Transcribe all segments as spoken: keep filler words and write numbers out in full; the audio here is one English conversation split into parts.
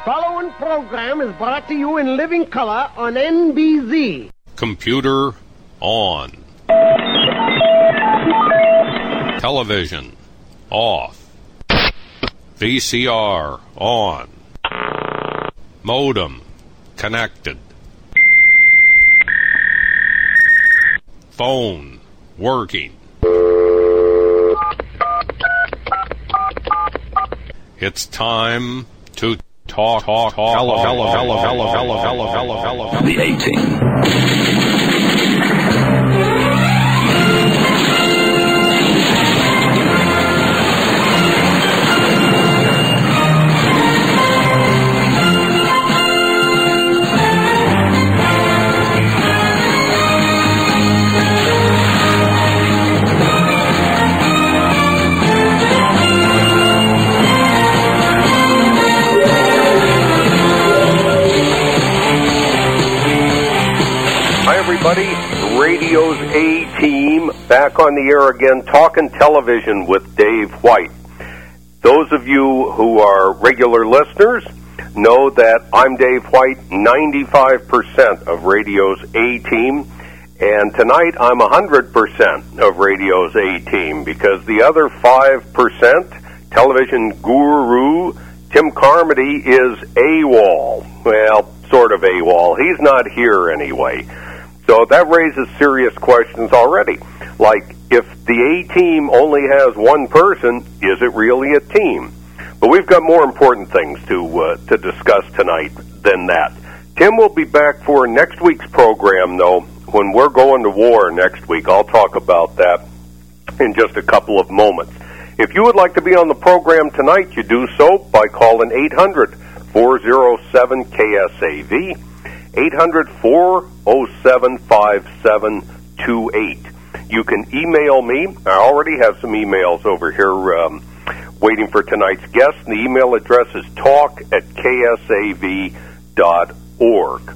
following program is brought to you in living color on N B Z. Computer on. Television off. V C R on. Modem connected. Phone working. It's time to talk, talk, talk, hello, hello, hello, hello, hello, hello, hello, hello, hello. The A-Team. Everybody, Radio's A-Team back on the air again, talking television with Dave White. Those of you who are regular listeners know that I'm Dave White, ninety-five percent of Radio's A-Team, and tonight I'm one hundred percent of Radio's A-Team because the other five percent, television guru Tim Carmody, is AWOL. Well, sort of AWOL. He's not here anyway. So that raises serious questions already. Like, if the A-Team only has one person, is it really a team? But we've got more important things to uh, to discuss tonight than that. Tim will be back for next week's program, though, when we're going to war next week. I'll talk about that in just a couple of moments. If you would like to be on the program tonight, you do so by calling eight hundred, four oh seven, K S A V, eight hundred, four oh seven, five seven two eight. You can email me. I already have some emails over here um, waiting for tonight's guest. And the email address is talk at k s a v dot org.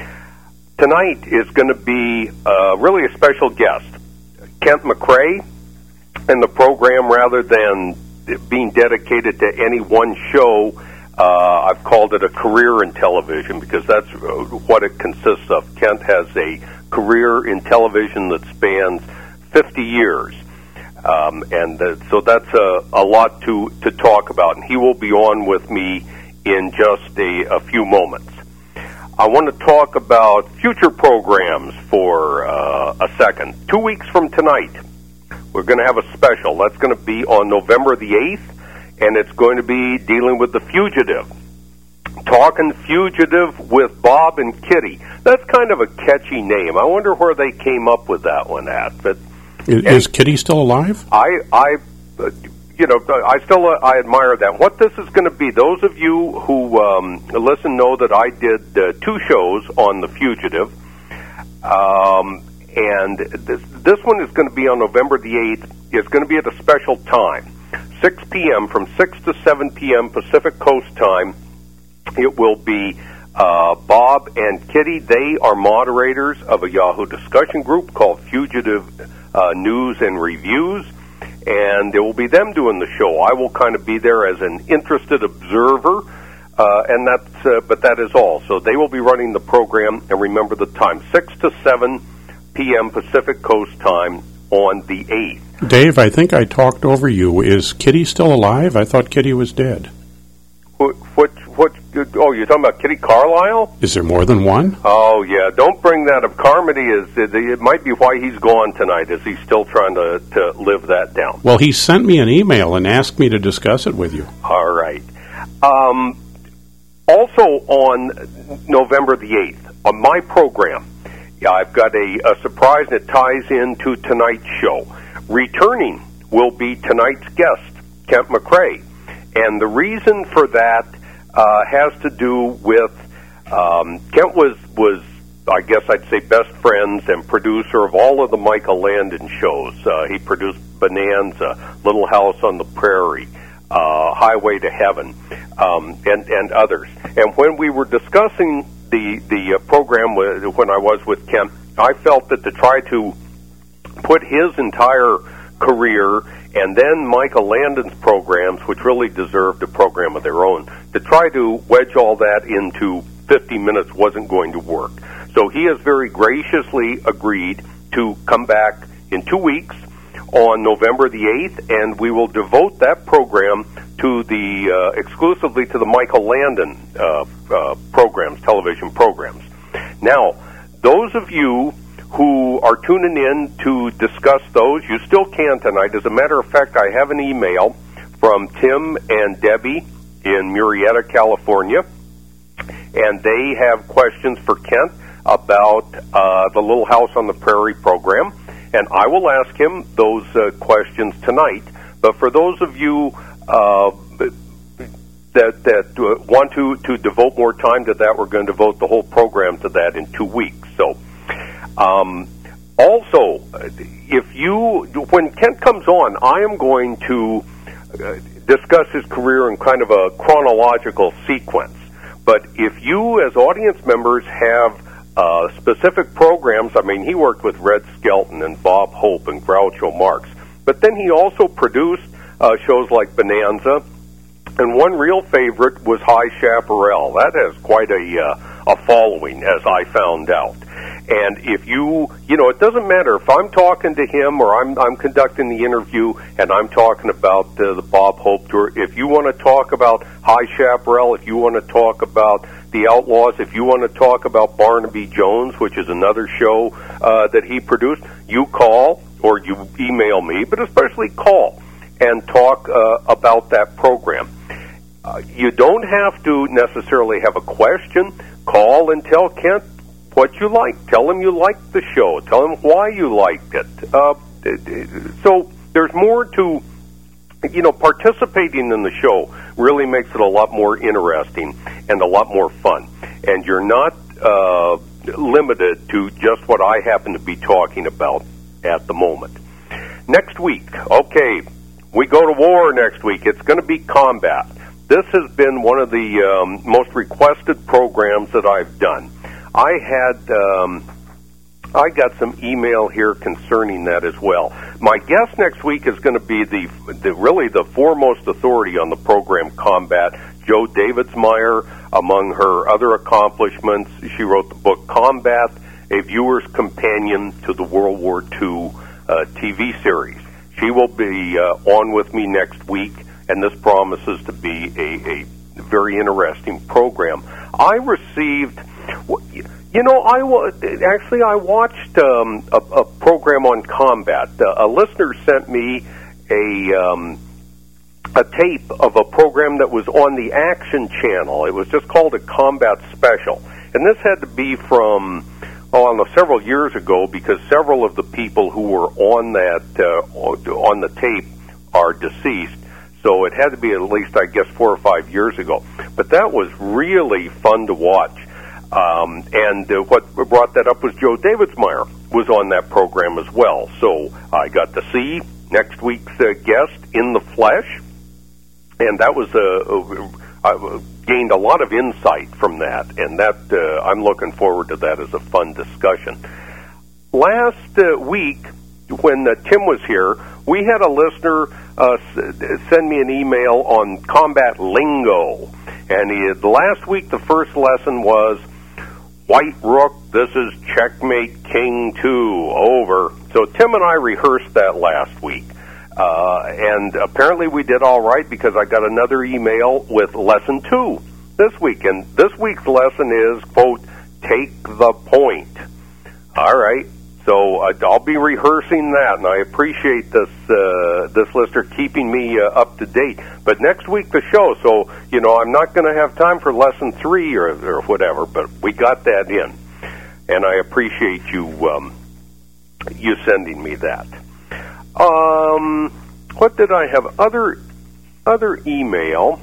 Tonight is going to be uh, really a special guest, Kent McCrae, and the program, rather than being dedicated to any one show, Uh, I've called it a career in television because that's what it consists of. Kent has a career in television that spans fifty years, um, and uh, so that's a, a lot to, to talk about, and he will be on with me in just a, a few moments. I want to talk about future programs for uh, a second. Two weeks from tonight, we're going to have a special. That's going to be on November the eighth. And it's going to be dealing with The Fugitive. Talking Fugitive with Bob and Kitty. That's kind of a catchy name. I wonder where they came up with that one at. But is, is Kitty still alive? I, I, uh, you know, I still uh, I admire that. What this is going to be, those of you who um, listen know that I did uh, two shows on The Fugitive. Um, and this, this one is going to be on November the eighth. It's going to be at a special time. six p.m. from six to seven p.m. Pacific Coast time. It will be uh, Bob and Kitty. They are moderators of a Yahoo discussion group called Fugitive uh, News and Reviews, and it will be them doing the show. I will kind of be there as an interested observer, uh, and that's uh, but that is all. So they will be running the program, and remember the time, six to seven p.m. Pacific Coast time on the eighth. Dave, I think I talked over you. Is Kitty still alive? I thought Kitty was dead. What, what, what, oh, you're talking about Kitty Carlisle? Is there more than one? Oh, yeah. Don't bring that up. Carmody is, it, it might be why he's gone tonight, is he's still trying to, to live that down. Well, he sent me an email and asked me to discuss it with you. All right. Um, also on November the eighth, on my program, yeah, I've got a, a surprise that ties into tonight's show. Returning will be tonight's guest, Kent McCrae. And the reason for that uh, has to do with um, Kent was, was, I guess I'd say, best friends and producer of all of the Michael Landon shows. Uh, he produced Bonanza, Little House on the Prairie, uh, Highway to Heaven, um, and, and others. And when we were discussing the, the uh, program with, when I was with Kent, I felt that to try to put his entire career, and then Michael Landon's programs, which really deserved a program of their own. To try to wedge all that into fifty minutes wasn't going to work. So he has very graciously agreed to come back in two weeks on November the eighth, and we will devote that program to the uh, exclusively to the Michael Landon uh, uh, programs, television programs. Now, those of you who are tuning in to discuss those, you still can tonight. As a matter of fact, I have an email from Tim and Debbie in Murrieta, California, and they have questions for Kent about uh, the Little House on the Prairie program, and I will ask him those uh, questions tonight. But for those of you uh, that that uh, want to, to devote more time to that, we're going to devote the whole program to that in two weeks. So, um, also, if you when Kent comes on, I am going to uh, discuss his career in kind of a chronological sequence. But if you, as audience members, have uh, specific programs, I mean, he worked with Red Skelton and Bob Hope and Groucho Marx, but then he also produced uh, shows like Bonanza, and one real favorite was High Chaparral. That has quite a uh, a following, as I found out. And if you, you know, it doesn't matter if I'm talking to him or I'm I'm conducting the interview and I'm talking about uh, the Bob Hope tour. If you want to talk about High Chaparral, if you want to talk about the Outlaws, if you want to talk about Barnaby Jones, which is another show uh, that he produced, you call or you email me, but especially call and talk uh, about that program. Uh, you don't have to necessarily have a question. Call and tell Kent what you like. Tell him you liked the show. Tell him why you liked it. Uh, so there's more to, you know, participating in the show really makes it a lot more interesting and a lot more fun. And you're not uh, limited to just what I happen to be talking about at the moment. Next week, okay, we go to war next week. It's going to be combat. This has been one of the um, most requested programs that I've done. I had, um, I got some email here concerning that as well. My guest next week is going to be the, the really the foremost authority on the program Combat, Jo Davidsmeyer. Among her other accomplishments, she wrote the book Combat, A Viewer's Companion to the World War Two uh, T V series. She will be uh, on with me next week, and this promises to be a, a very interesting program. I received... You know, I actually I watched um, a, a program on combat. Uh, a listener sent me a um, a tape of a program that was on the Action Channel. It was just called a Combat Special, and this had to be from oh, I don't know, several years ago because several of the people who were on that uh, on the tape are deceased. So it had to be at least, I guess, four or five years ago. But that was really fun to watch. Um, and uh, what brought that up was Jo Davidsmeyer was on that program as well. So I got to see next week's uh, guest in the flesh, and that was uh, uh, I gained a lot of insight from that, and that uh, I'm looking forward to that as a fun discussion. Last uh, week, when uh, Tim was here, we had a listener uh, s- send me an email on combat lingo, and he had, last week the first lesson was White Rook, this is Checkmate King two, over. So Tim and I rehearsed that last week. Uh, and apparently we did all right because I got another email with lesson two this week. And this week's lesson is, quote, take the point. All right. So uh, I'll be rehearsing that, and I appreciate this uh, this listener keeping me uh, up to date. But next week the show, so you know I'm not going to have time for lesson three or, or whatever. But we got that in, and I appreciate you um, you sending me that. Um, what did I have? Other other email,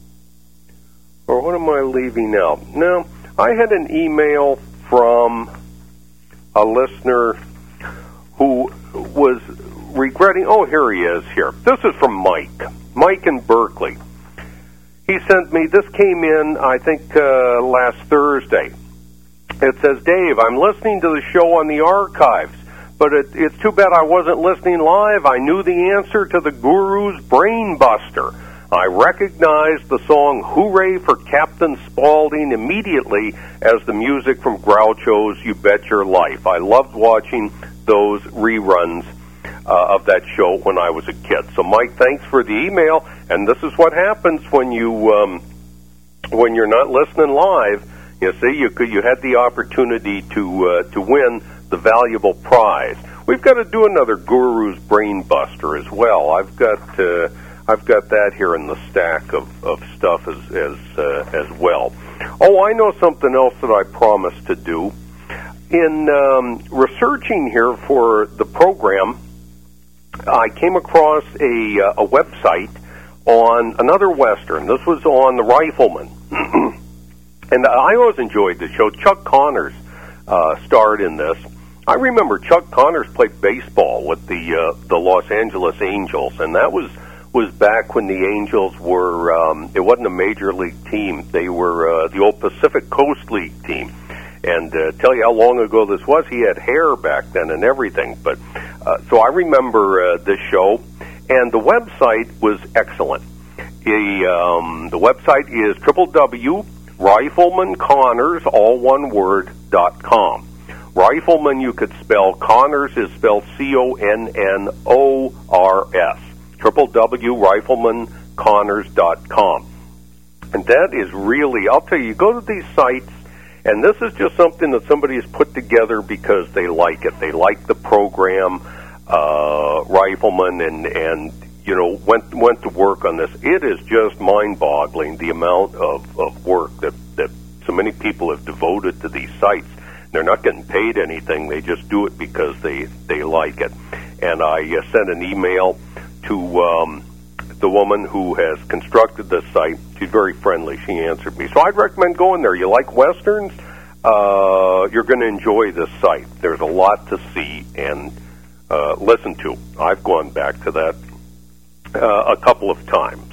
or what am I leaving out? No, I had an email from a listener who was regretting, oh, here he is here. This is from Mike. Mike in Berkeley. He sent me, this came in, I think, uh, last Thursday. It says, Dave, I'm listening to the show on the archives, but it, it's too bad I wasn't listening live. I knew the answer to the Guru's Brain Buster. I recognized the song Hooray for Captain Spaulding immediately as the music from Groucho's You Bet Your Life. I loved watching those reruns uh, of that show when I was a kid. So, Mike, thanks for the email. And this is what happens when you um, when you're not listening live. You see, you could, you had the opportunity to uh, to win the valuable prize. We've got to do another Guru's Brain Buster as well. I've got uh, I've got that here in the stack of, of stuff as as uh, as well. Oh, I know something else that I promised to do. In um, researching here for the program, I came across a uh, a website on another Western. This was on the Rifleman. And I always enjoyed the show. Chuck Connors uh, starred in this. I remember Chuck Connors played baseball with the uh, the Los Angeles Angels, and that was was back when the Angels were, um, it wasn't a major league team. They were uh, the old Pacific Coast League team. And uh, tell you how long ago this was, he had hair back then and everything. But uh, so I remember uh, this show, and the website was excellent. The, um, the website is w w w dot rifleman connors, all one word, dot com. Rifleman, you could spell. Connors is spelled C O N N O R S. w w w dot rifleman connors dot com. And that is really, I'll tell you, you go to these sites, and this is just something that somebody has put together because they like it. They like the program, uh, Rifleman, and, and you know, went went to work on this. It is just mind-boggling, the amount of, of work that, that so many people have devoted to these sites. They're not getting paid anything. They just do it because they, they like it. And I uh, sent an email to um, the woman who has constructed this site. She's very friendly. She answered me. So I'd recommend going there. You like Westerns? Uh, you're going to enjoy this site. There's a lot to see and uh, listen to. I've gone back to that uh, a couple of times.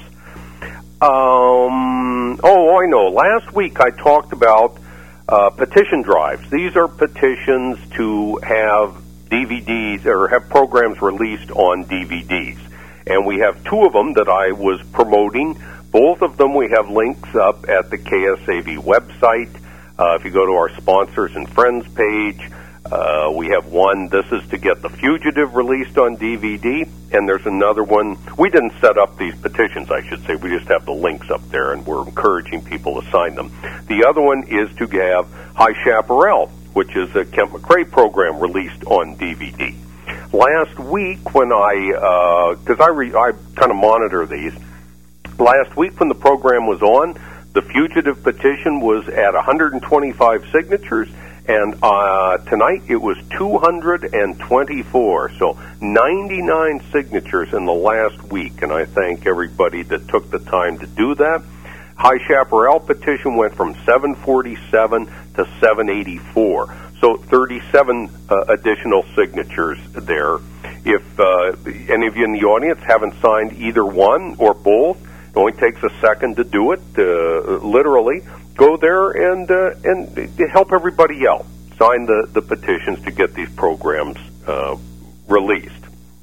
Um, oh, I know. Last week I talked about uh, petition drives. These are petitions to have D V Ds or have programs released on D V Ds. And we have two of them that I was promoting. Both of them we have links up at the K S A V website. Uh, if you go to our sponsors and friends page, uh, we have one. This is to get The Fugitive released on D V D. And there's another one. We didn't set up these petitions, I should say. We just have the links up there, and we're encouraging people to sign them. The other one is to have High Chaparral, which is a Kent McRae program released on D V D. Last week when I, because uh, I, re- I kind of monitor these, last week when the program was on, the Fugitive petition was at one hundred twenty-five signatures, and uh, tonight it was two hundred twenty-four, so ninety-nine signatures in the last week, and I thank everybody that took the time to do that. High Chaparral petition went from seven forty-seven to seven eighty-four. So thirty-seven uh, additional signatures there. If uh, any of you in the audience haven't signed either one or both, it only takes a second to do it, uh, literally. Go there and uh, and help everybody out. Sign the, the petitions to get these programs uh, released.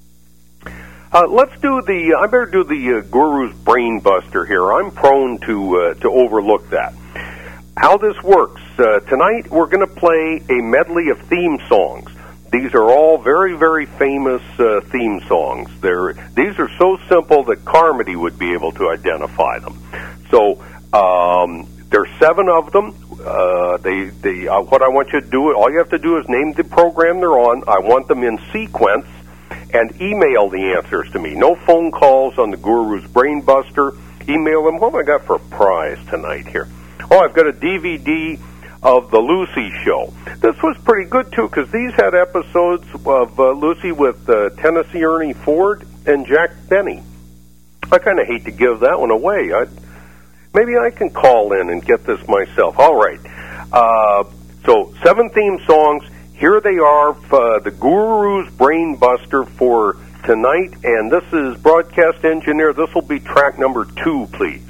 Uh, let's do the, I better do the uh, Guru's Brain Buster here. I'm prone to uh, to overlook that. How this works, uh, tonight we're going to play a medley of theme songs. These are all very, very famous uh, theme songs. They're, these are so simple that Carmody would be able to identify them. So um, there's seven of them. Uh, they, they, uh, what I want you to do, all you have to do is name the program they're on. I want them in sequence, and email the answers to me. No phone calls on the Guru's Brain Buster. Email them. What have I got for a prize tonight here? Oh, I've got a D V D of The Lucy Show. This was pretty good, too, because these had episodes of uh, Lucy with uh, Tennessee Ernie Ford and Jack Benny. I kind of hate to give that one away. I'd, maybe I can call in and get this myself. All right. Uh, so, seven theme songs. Here they are, uh, the Guru's Brain Buster for tonight. And this is broadcast engineer. This will be track number two, please.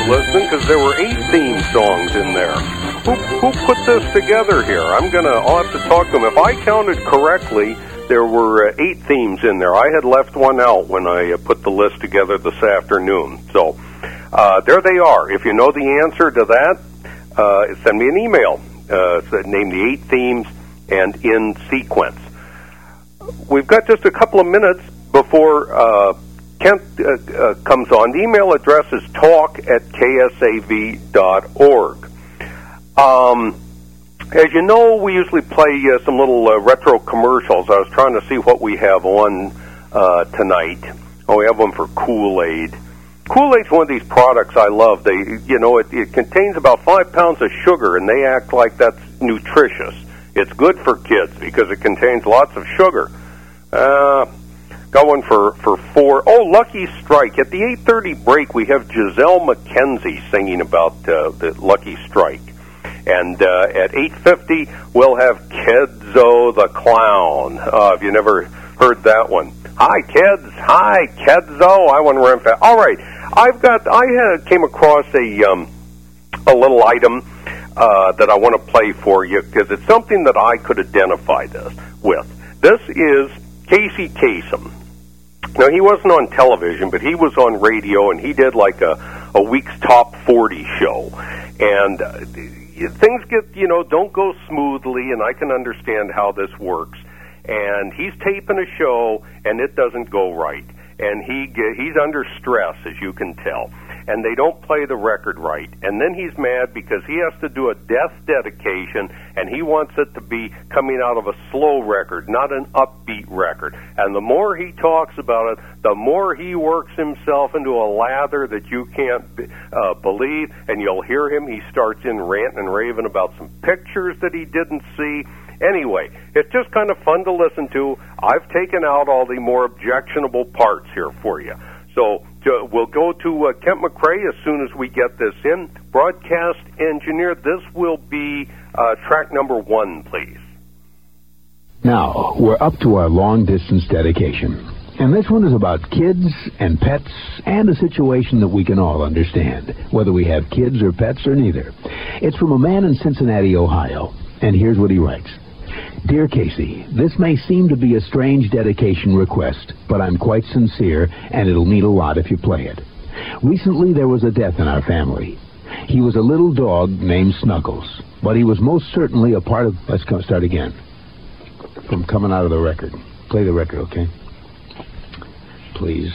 listening because there were eight theme songs in there. Who, who put this together here? I'm gonna. I'll have to talk to them. If I counted correctly, there were uh, eight themes in there. I had left one out when I uh, put the list together this afternoon. So uh, there they are. If you know the answer to that, uh, send me an email. Uh, name the eight themes and in sequence. We've got just a couple of minutes before uh, Kent uh, uh, comes on. The email address is talk at k s a v dot org. Um, as you know, we usually play uh, some little uh, retro commercials. I was trying to see what we have on uh, tonight. Oh, we have one for Kool-Aid. Kool-Aid's one of these products I love. They, you know, it, it contains about five pounds of sugar, and they act like that's nutritious. It's good for kids because it contains lots of sugar. Uh, got one for, for four. Oh, Lucky Strike. At the eight thirty break, we have Giselle McKenzie singing about uh, the Lucky Strike. And uh, at eight fifty, we'll have Kedzo the Clown. Uh, have you never heard that one? Hi, kids. Hi, Kedzo. I want to run fast. All right. I've got, I had, came across a, um, a little item uh, that I want to play for you because it's something that I could identify this with. This is Casey Kasem. Now, he wasn't on television, but he was on radio, and he did like a, a week's top forty show. And uh, things get, you know, don't go smoothly, and I can understand how this works. And he's taping a show, and it doesn't go right. And he he's under stress, as you can tell. And they don't play the record right. And then he's mad because he has to do a death dedication, and he wants it to be coming out of a slow record, not an upbeat record. And the more he talks about it, the more he works himself into a lather that you can't uh, believe. And you'll hear him. He starts in ranting and raving about some pictures that he didn't see. Anyway, it's just kind of fun to listen to. I've taken out all the more objectionable parts here for you. So uh, we'll go to uh, Kent McCrae as soon as we get this in. Broadcast engineer, this will be uh, track number one, please. Now, we're up to our long-distance dedication. And this one is about kids and pets and a situation that we can all understand, whether we have kids or pets or neither. It's from a man in Cincinnati, Ohio. And here's what he writes. Dear Casey, this may seem to be a strange dedication request, but I'm quite sincere, and it'll mean a lot if you play it. Recently, there was a death in our family. He was a little dog named Snuggles, but he was most certainly a part of... Let's come, start again. From coming out of the record. Play the record, okay? Please.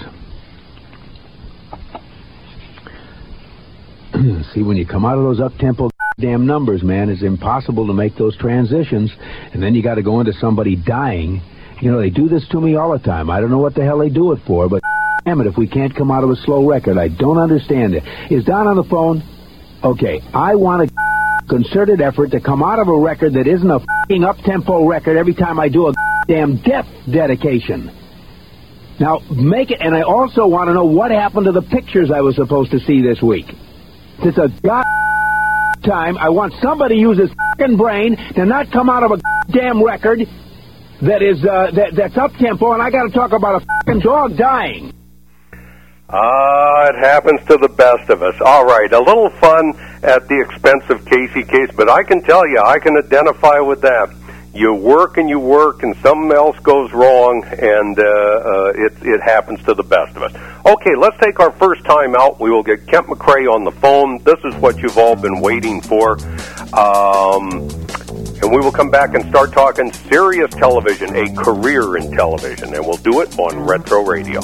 See, when you come out of those up-tempo damn numbers, man, it's impossible to make those transitions, and then you got to go into somebody dying. You know, they do this to me all the time. I don't know what the hell they do it for, but damn it, if we can't come out of a slow record, I don't understand it. Is Don on the phone? Okay, I want a concerted effort to come out of a record that isn't a f***ing up-tempo record every time I do a damn death dedication. Now, make it, and I also want to know what happened to the pictures I was supposed to see this week. It's a god time. I want somebody to use his fucking brain to not come out of a damn record that is uh, that that's up tempo, and I got to talk about a fucking dog dying. Ah, uh, it happens to the best of us. All right, a little fun at the expense of Casey Case, but I can tell you, I can identify with that. You work and you work, and something else goes wrong, and uh, uh, it, it happens to the best of us. Okay, let's take our first time out. We will get Kent McCrae on the phone. This is what you've all been waiting for. Um, and we will come back and start talking serious television, a career in television, and we'll do it on Retro Radio.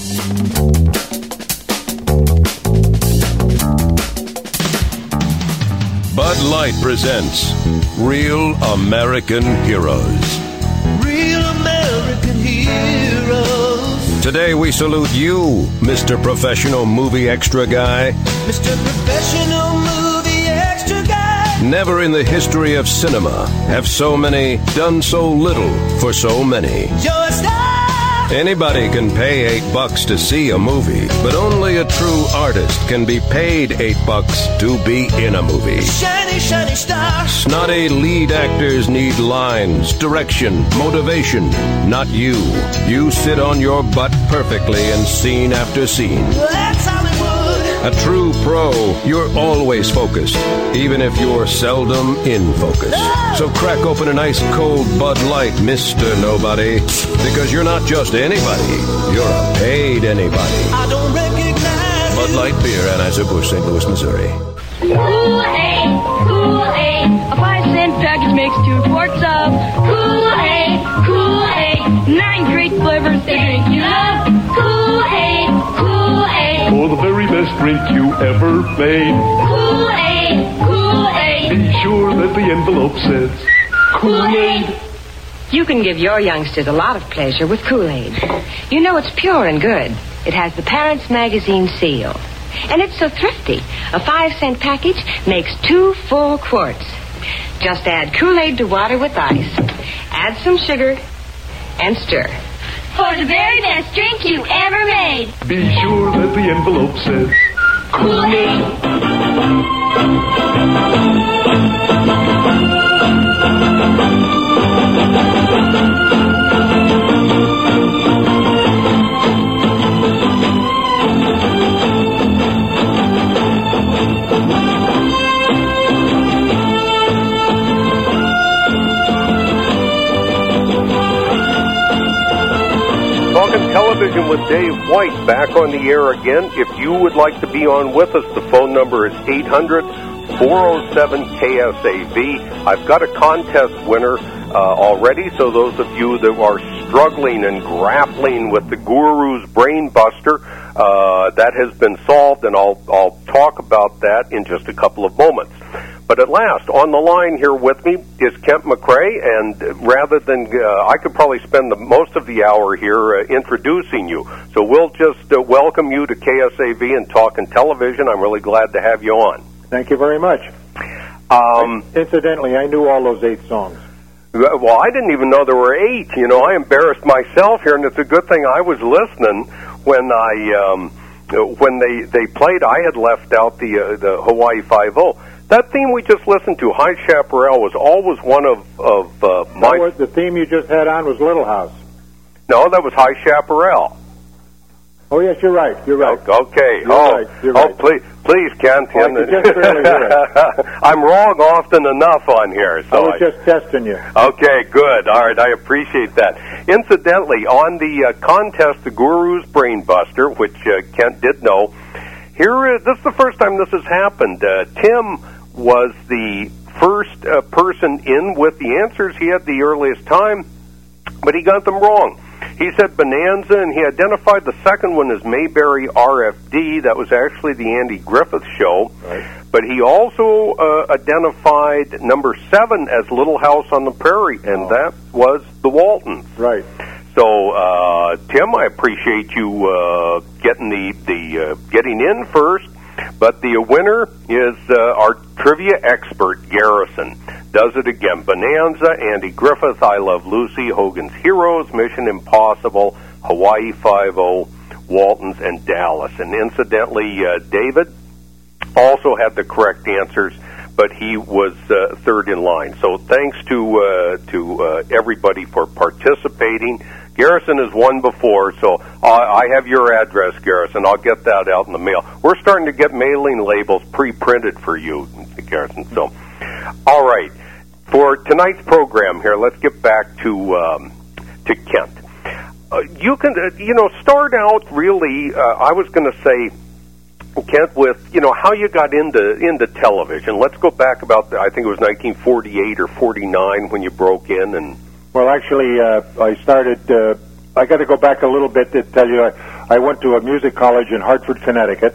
Bud Light presents Real American Heroes. Real American Heroes. Today we salute you, Mister Professional Movie Extra Guy. Mister Professional Movie Extra Guy. Never in the history of cinema have so many done so little for so many. You're a star. Anybody can pay eight bucks to see a movie, but only a true artist can be paid eight bucks to be in a movie. Shiny, shiny star. Snotty lead actors need lines, direction, motivation. Not you. You sit on your butt perfectly in scene after scene. That's Hollywood. A true pro, you're always focused, even if you're seldom in focus. So crack open an ice cold Bud Light, Mister Nobody, because you're not just anybody, you're a paid anybody. I don't recognize Bud Light Beer, Anheuser-Busch, Saint Louis, Missouri. Kool-Aid, Kool-Aid, a five cent package makes two quarts of Kool-Aid, Kool-Aid, nine great flavors to drink you love. Kool-Aid, Kool-Aid, For the very best drink you ever made. Kool-Aid, Kool-Aid, Be sure that the envelope says Kool-Aid. You can give your youngsters a lot of pleasure with Kool-Aid. You know it's pure and good. It has the Parents Magazine seal. And it's so thrifty. A five-cent package makes two full quarts. Just add Kool-Aid to water with ice. Add some sugar and stir. For the very best drink you ever made. Be sure that the envelope says Kool-Aid. Talking Television with Dave White, back on the air again. If you would like to be on with us, the phone number is eight hundred, four oh seven, K S A V. I've got a contest winner uh, already, so those of you that are struggling and grappling with the Guru's Brain Buster, uh, that has been solved, and I'll, I'll talk about that in just a couple of moments. But at last, on the line here with me is Kent McCrae, and rather than, uh, I could probably spend the, most of the hour here uh, introducing you. So we'll just uh, welcome you to K S A V and Talking Television. I'm really glad to have you on. Thank you very much. Um, Incidentally, I knew all those eight songs. Well, I didn't even know there were eight. You know, I embarrassed myself here, and it's a good thing I was listening when I um, when they, they played. I had left out the uh, the Hawaii Five-O. That theme we just listened to, High Chaparral, was always one of, of uh, my... No, the theme you just had on was Little House. No, that was High Chaparral. Oh, yes, you're right. You're right. Okay. You're oh, right. You're oh, right. please, please, Kent. Oh, I could just barely hear it. I'm wrong often enough on here. So I was just testing you. Okay, good. All right, I appreciate that. Incidentally, on the uh, contest, the Guru's Brain Buster, which uh, Kent did know, here is, this is the first time this has happened. Uh, Tim was the first uh, person in with the answers. He had the earliest time, but he got them wrong. He said Bonanza, and he identified the second one as Mayberry R F D. That was actually the Andy Griffith Show. Right. But he also uh, identified number seven as Little House on the Prairie, and oh. that was the Waltons. Right. So, uh, Tim, I appreciate you uh, getting the the uh, getting in first. But the winner is uh, our trivia expert, Garrison. Does it again. Bonanza, Andy Griffith, I Love Lucy, Hogan's Heroes, Mission Impossible, Hawaii Five-O, Waltons, and Dallas. And incidentally, uh, David also had the correct answers, but he was uh, third in line. So thanks to uh, to uh, everybody for participating. Garrison has won before, so I have your address, Garrison. I'll get that out in the mail. We're starting to get mailing labels pre-printed for you, Garrison. So, all right. For tonight's program here, let's get back to um, to Kent. Uh, you can, uh, you know, start out really. Uh, I was going to say, Kent, with you know how you got into into television. Let's go back about the, I think it was nineteen forty-eight or forty-nine when you broke in and. Well, actually, uh, I started, uh, I got to go back a little bit to tell you, I, I went to a music college in Hartford, Connecticut,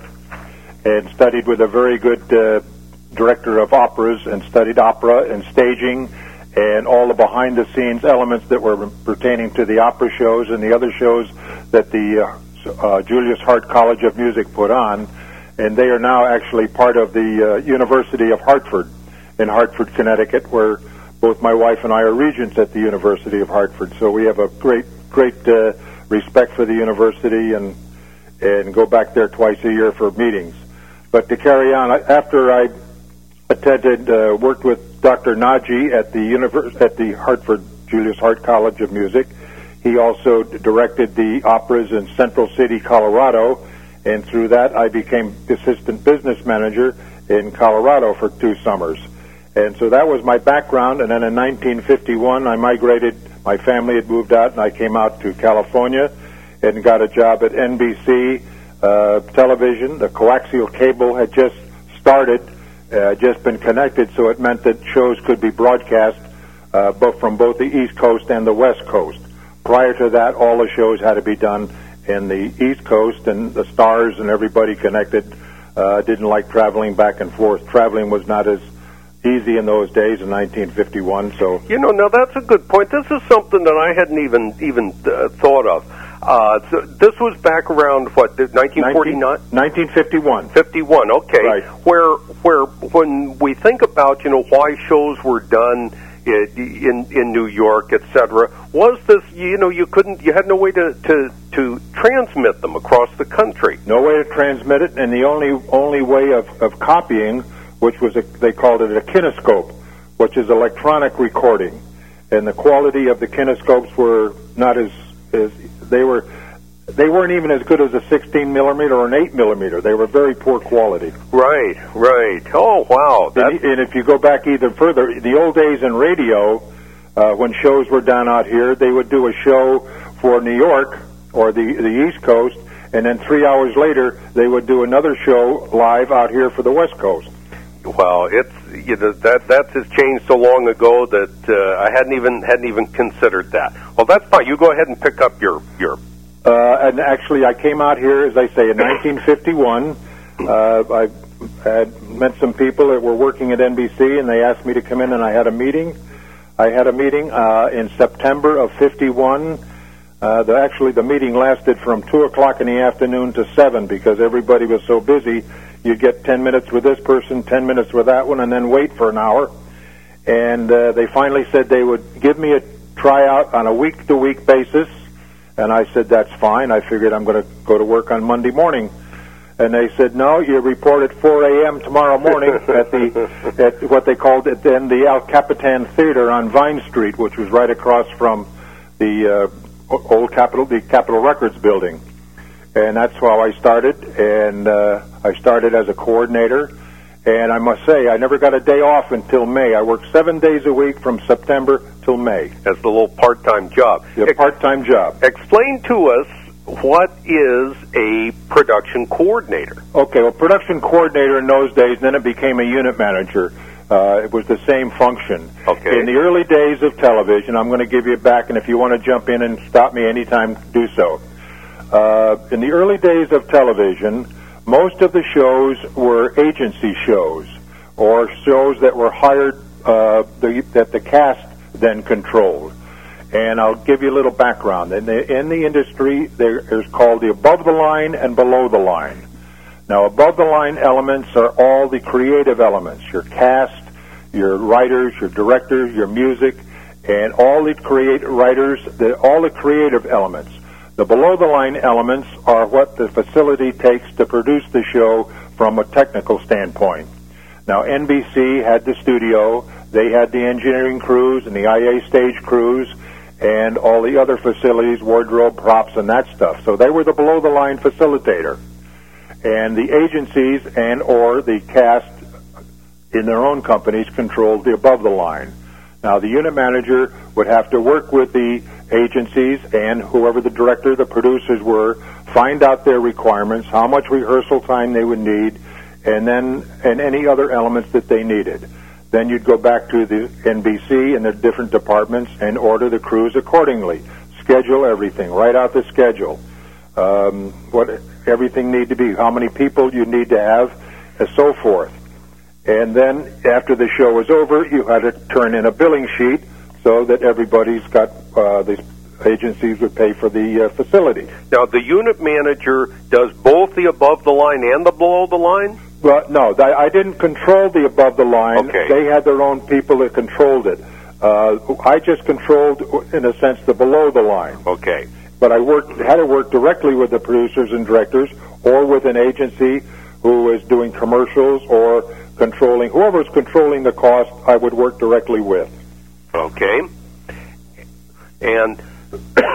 and studied with a very good uh, director of operas, and studied opera and staging and all the behind-the-scenes elements that were pertaining to the opera shows and the other shows that the uh, uh, Julius Hart College of Music put on. And they are now actually part of the uh, University of Hartford in Hartford, Connecticut, where both my wife and I are regents at the University of Hartford, so we have a great, great uh, respect for the university and and go back there twice a year for meetings. But to carry on, after I attended, uh, worked with Doctor Naji at the univers- at the Hartford Julius Hart College of Music. He also directed the operas in Central City, Colorado, and through that I became assistant business manager in Colorado for two summers. And so that was my background, and then in nineteen fifty-one I migrated, my family had moved out, and I came out to California and got a job at N B C uh, television. The coaxial cable had just started, uh, just been connected, so it meant that shows could be broadcast uh, both from both the East Coast and the West Coast. Prior to that, all the shows had to be done in the East Coast, and the stars and everybody connected uh, didn't like traveling back and forth. Traveling was not as easy in those days in nineteen fifty-one. So you know, now that's a good point. This is something that I hadn't even even uh, thought of. Uh, so this was back around what, nineteen forty-nine, nineteen fifty-one, fifty-one. Okay, right. Where where when we think about, you know, why shows were done in in New York, et cetera, was this, you know, you couldn't, you had no way to, to to transmit them across the country. No way to transmit it, and the only only way of, of copying, which was a, they called it a kinescope, which is electronic recording, and the quality of the kinescopes were not as as they were. They weren't even as good as a sixteen millimeter or an eight millimeter. They were very poor quality. Right, right. Oh, wow. And, and if you go back even further, the old days in radio, uh, when shows were done out here, they would do a show for New York or the the East Coast, and then three hours later they would do another show live out here for the West Coast. Well, it's, you know, that that has changed so long ago that uh, I hadn't even hadn't even considered that. Well, that's fine. You go ahead and pick up your your. Uh, and actually, I came out here, as I say, in nineteen fifty-one. Uh, I had met some people that were working at N B C, and they asked me to come in, and I had a meeting. I had a meeting uh, in September of fifty-one. Uh, the, actually, the meeting lasted from two o'clock in the afternoon to seven because everybody was so busy. You'd get ten minutes with this person, ten minutes with that one, and then wait for an hour. And uh, they finally said they would give me a tryout on a week-to-week basis. And I said, that's fine. I figured I'm going to go to work on Monday morning. And they said, no, you report at four a.m. tomorrow morning at the at what they called it then the El Capitan Theater on Vine Street, which was right across from the uh, old Capitol, the Capitol Records building. And that's how I started. And uh, I started as a coordinator. And I must say, I never got a day off until May. I worked seven days a week from September till May. That's a little part-time job. A Ex- part-time job. Explain to us, what is a production coordinator? Okay, well, production coordinator in those days, then it became a unit manager. Uh, it was the same function. Okay. In the early days of television, I'm going to give you back, and if you want to jump in and stop me anytime, do so. Uh, in the early days of television, most of the shows were agency shows, or shows that were hired, uh, the, that the cast then controlled. And I'll give you a little background. In the, in the industry, there is called the above-the-line and below-the-line. Now, above-the-line elements are all the creative elements, your cast, your writers, your directors, your music, and all the create writers, the, all the creative elements. The below-the-line elements are what the facility takes to produce the show from a technical standpoint. Now, N B C had the studio, they had the engineering crews and the I A stage crews, and all the other facilities, wardrobe, props, and that stuff. So they were the below-the-line facilitator. And the agencies and or the cast in their own companies controlled the above-the-line. Now, the unit manager would have to work with the agencies and whoever the director, the producers were, find out their requirements, how much rehearsal time they would need, and then and any other elements that they needed. Then you'd go back to the N B C and the different departments and order the crews accordingly. Schedule everything, write out the schedule, um, what everything need to be, how many people you need to have, and so forth. And then after the show was over, you had to turn in a billing sheet so that everybody's got, uh, the agencies would pay for the uh, facility. Now, the unit manager does both the above-the-line and the below-the-line? Well, no, I didn't control the above-the-line. Okay. They had their own people that controlled it. Uh, I just controlled, in a sense, the below-the-line. Okay. But I worked, had to work directly with the producers and directors or with an agency who was doing commercials or controlling, whoever was controlling the cost, I would work directly with. Okay. And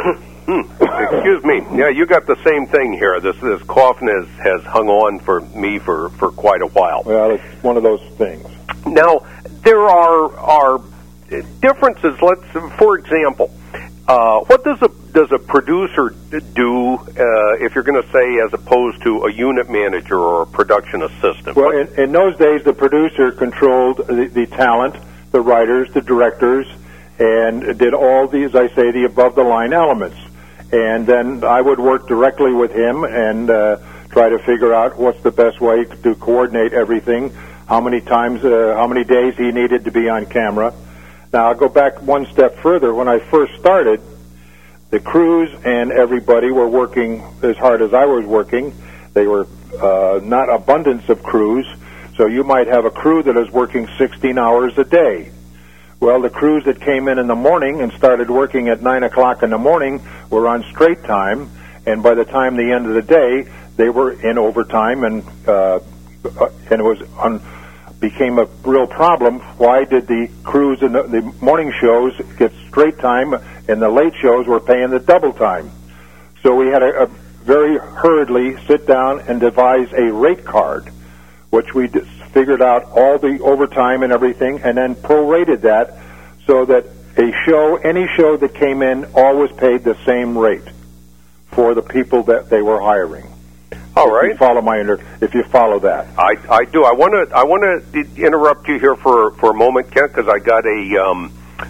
Hmm. Excuse me. Yeah, you got the same thing here. This this coughing has, has hung on for me for, for quite a while. Well, it's one of those things. Now, there are are differences. Let's, for example, uh, what does a does a producer do uh, if you're going to say as opposed to a unit manager or a production assistant? Well, in, in those days, the producer controlled the, the talent, the writers, the directors, and did all these, I say, the above-the-line elements. And then I would work directly with him and uh, try to figure out what's the best way to coordinate everything, how many times, uh, how many days he needed to be on camera. Now, I'll go back one step further. When I first started, the crews and everybody were working as hard as I was working. They were uh, not abundance of crews, so you might have a crew that is working sixteen hours a day. Well, the crews that came in in the morning and started working at nine o'clock in the morning were on straight time, and by the time the end of the day, they were in overtime, and uh, and it was on, became a real problem. Why did the crews in the, the morning shows get straight time, and the late shows were paying the double time? So we had a, a very hurriedly sit down and devise a rate card, which we d- figured out all the overtime and everything, and then prorated that so that a show, any show that came in, always paid the same rate for the people that they were hiring. All if right. You follow my inter- if you follow that, I, I do. I want to I want to interrupt you here for for a moment, Kent, because I got a um,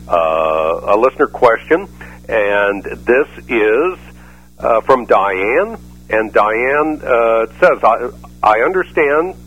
uh, a listener question, and this is uh, from Diane, and Diane uh, says, I, I understand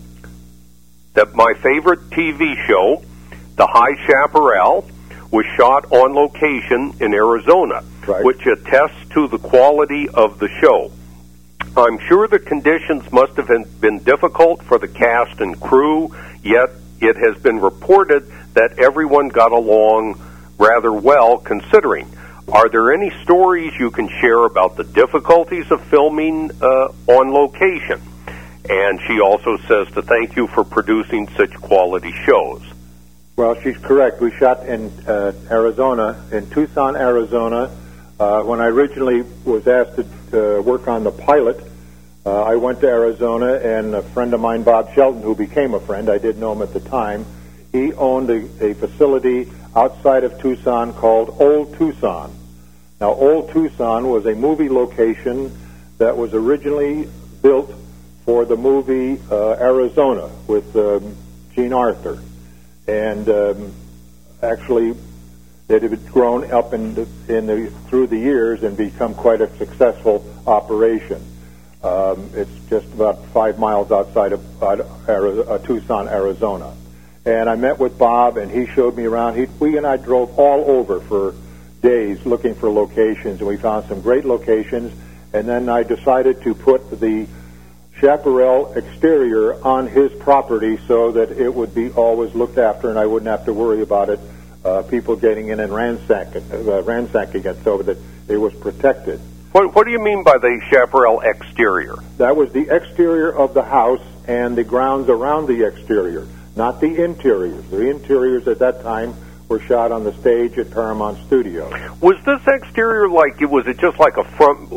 that my favorite T V show, The High Chaparral, was shot on location in Arizona, right, which attests to the quality of the show. I'm sure the conditions must have been difficult for the cast and crew, yet it has been reported that everyone got along rather well considering. Are there any stories you can share about the difficulties of filming uh, on location? And she also says to thank you for producing such quality shows. Well, she's correct. We shot in uh, Arizona, in Tucson, Arizona. Uh, when I originally was asked to uh, work on the pilot, uh, I went to Arizona, and a friend of mine, Bob Shelton, who became a friend, I didn't know him at the time, he owned a, a facility outside of Tucson called Old Tucson. Now, Old Tucson was a movie location that was originally built for the movie uh, Arizona with um, Gene Arthur. And um, actually, it had grown up in the, in the, through the years and become quite a successful operation. Um, it's just about five miles outside of uh, Arizona, uh, Tucson, Arizona. And I met with Bob, and he showed me around. He, we and I drove all over for days looking for locations, and we found some great locations. And then I decided to put the Chaparral exterior on his property so that it would be always looked after, and I wouldn't have to worry about it, uh, people getting in and ransacking, uh, ransacking it, so that it was protected. What, what do you mean by the Chaparral exterior? That was the exterior of the house and the grounds around the exterior, not the interiors. The interiors at that time were shot on the stage at Paramount Studios. Was this exterior like, was it just like a front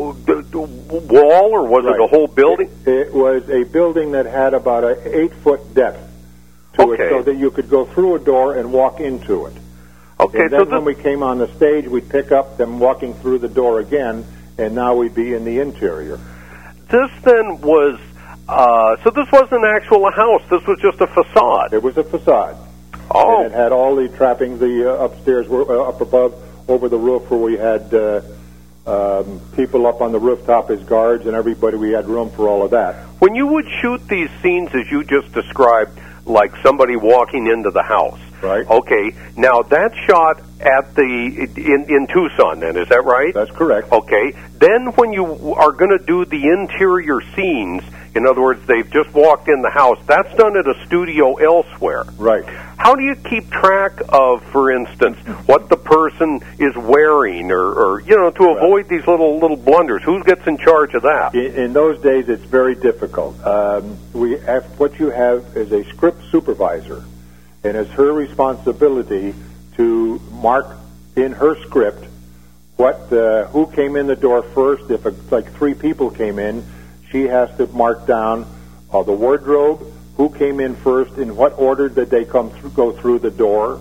wall, or was Right. it a whole building? It, it was a building that had about an eight-foot depth to Okay. it, so that you could go through a door and walk into it. Okay, and then so this, when we came on the stage, we'd pick up them walking through the door again, and now we'd be in the interior. this then was, uh, so this wasn't an actual house, this was just a facade. It was a facade. Oh. And it had all the trappings. The uh, upstairs were uh, up above, over the roof, where we had uh, um, people up on the rooftop as guards, and everybody. We had room for all of that. When you would shoot these scenes as you just described, like somebody walking into the house, right? Okay, now that's shot at the in in Tucson. Then is that right? That's correct. Okay. Then when you are going to do the interior scenes, in other words, they've just walked in the house, that's done at a studio elsewhere. Right. How do you keep track of, for instance, what the person is wearing, or, or you know, to avoid these little little blunders? Who gets in charge of that? In, in those days, it's very difficult. Um, we have, what you have is a script supervisor, and it's her responsibility to mark in her script what uh, who came in the door first. If a, like three people came in, she has to mark down uh, the wardrobe, who came in first, in what order did they come through, go through the door.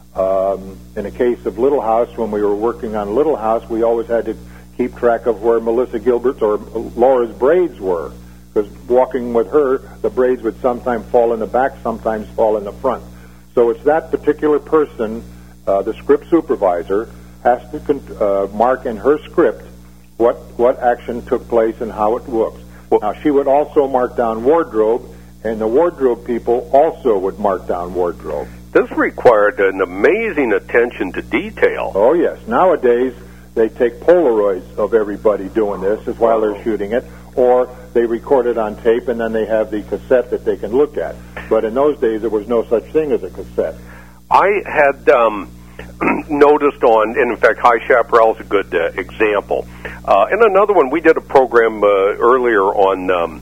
Um, in the case of Little House, when we were working on Little House, we always had to keep track of where Melissa Gilbert's or Laura's braids were, because walking with her, the braids would sometimes fall in the back, sometimes fall in the front. So it's that particular person, uh, the script supervisor, has to con- uh, mark in her script what what action took place and how it looks. Well, now, she would also mark down wardrobe, and the wardrobe people also would mark down wardrobe. This required an amazing attention to detail. Oh, yes. Nowadays, they take Polaroids of everybody doing this as while they're shooting it, or they record it on tape, and then they have the cassette that they can look at. But in those days, there was no such thing as a cassette. I had um, noticed on, and in fact, High Chaparral is a good uh, example. Uh, and another one, we did a program uh, earlier on, um,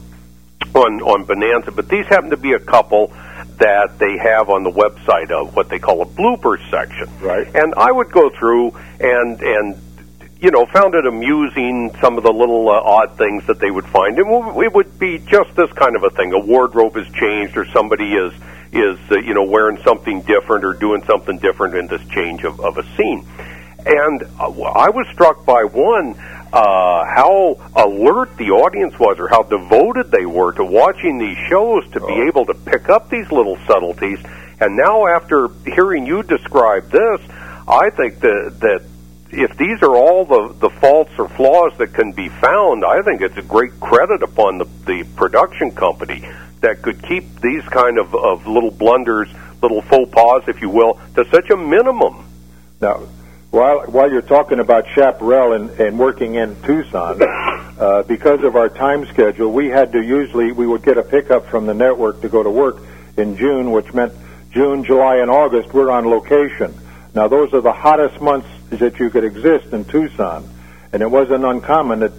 on on Bonanza, but these happen to be a couple that they have on the website of what they call a bloopers section. Right. And I would go through and and you know found it amusing, some of the little uh, odd things that they would find. And it would be just this kind of a thing: a wardrobe is changed, or somebody is is uh, you know wearing something different or doing something different in this change of, of a scene. And uh, I was struck by one. Uh, how alert the audience was, or how devoted they were to watching these shows to be able to pick up these little subtleties. And now, after hearing you describe this, I think that that if these are all the, the faults or flaws that can be found, I think it's a great credit upon the, the production company that could keep these kind of, of little blunders, little faux pas, if you will, to such a minimum. Now, While while you're talking about Chaparral and, and working in Tucson, uh, because of our time schedule, we had to usually, we would get a pickup from the network to go to work in June, which meant June, July, and August, we're on location. Now, those are the hottest months that you could exist in Tucson. And it wasn't uncommon that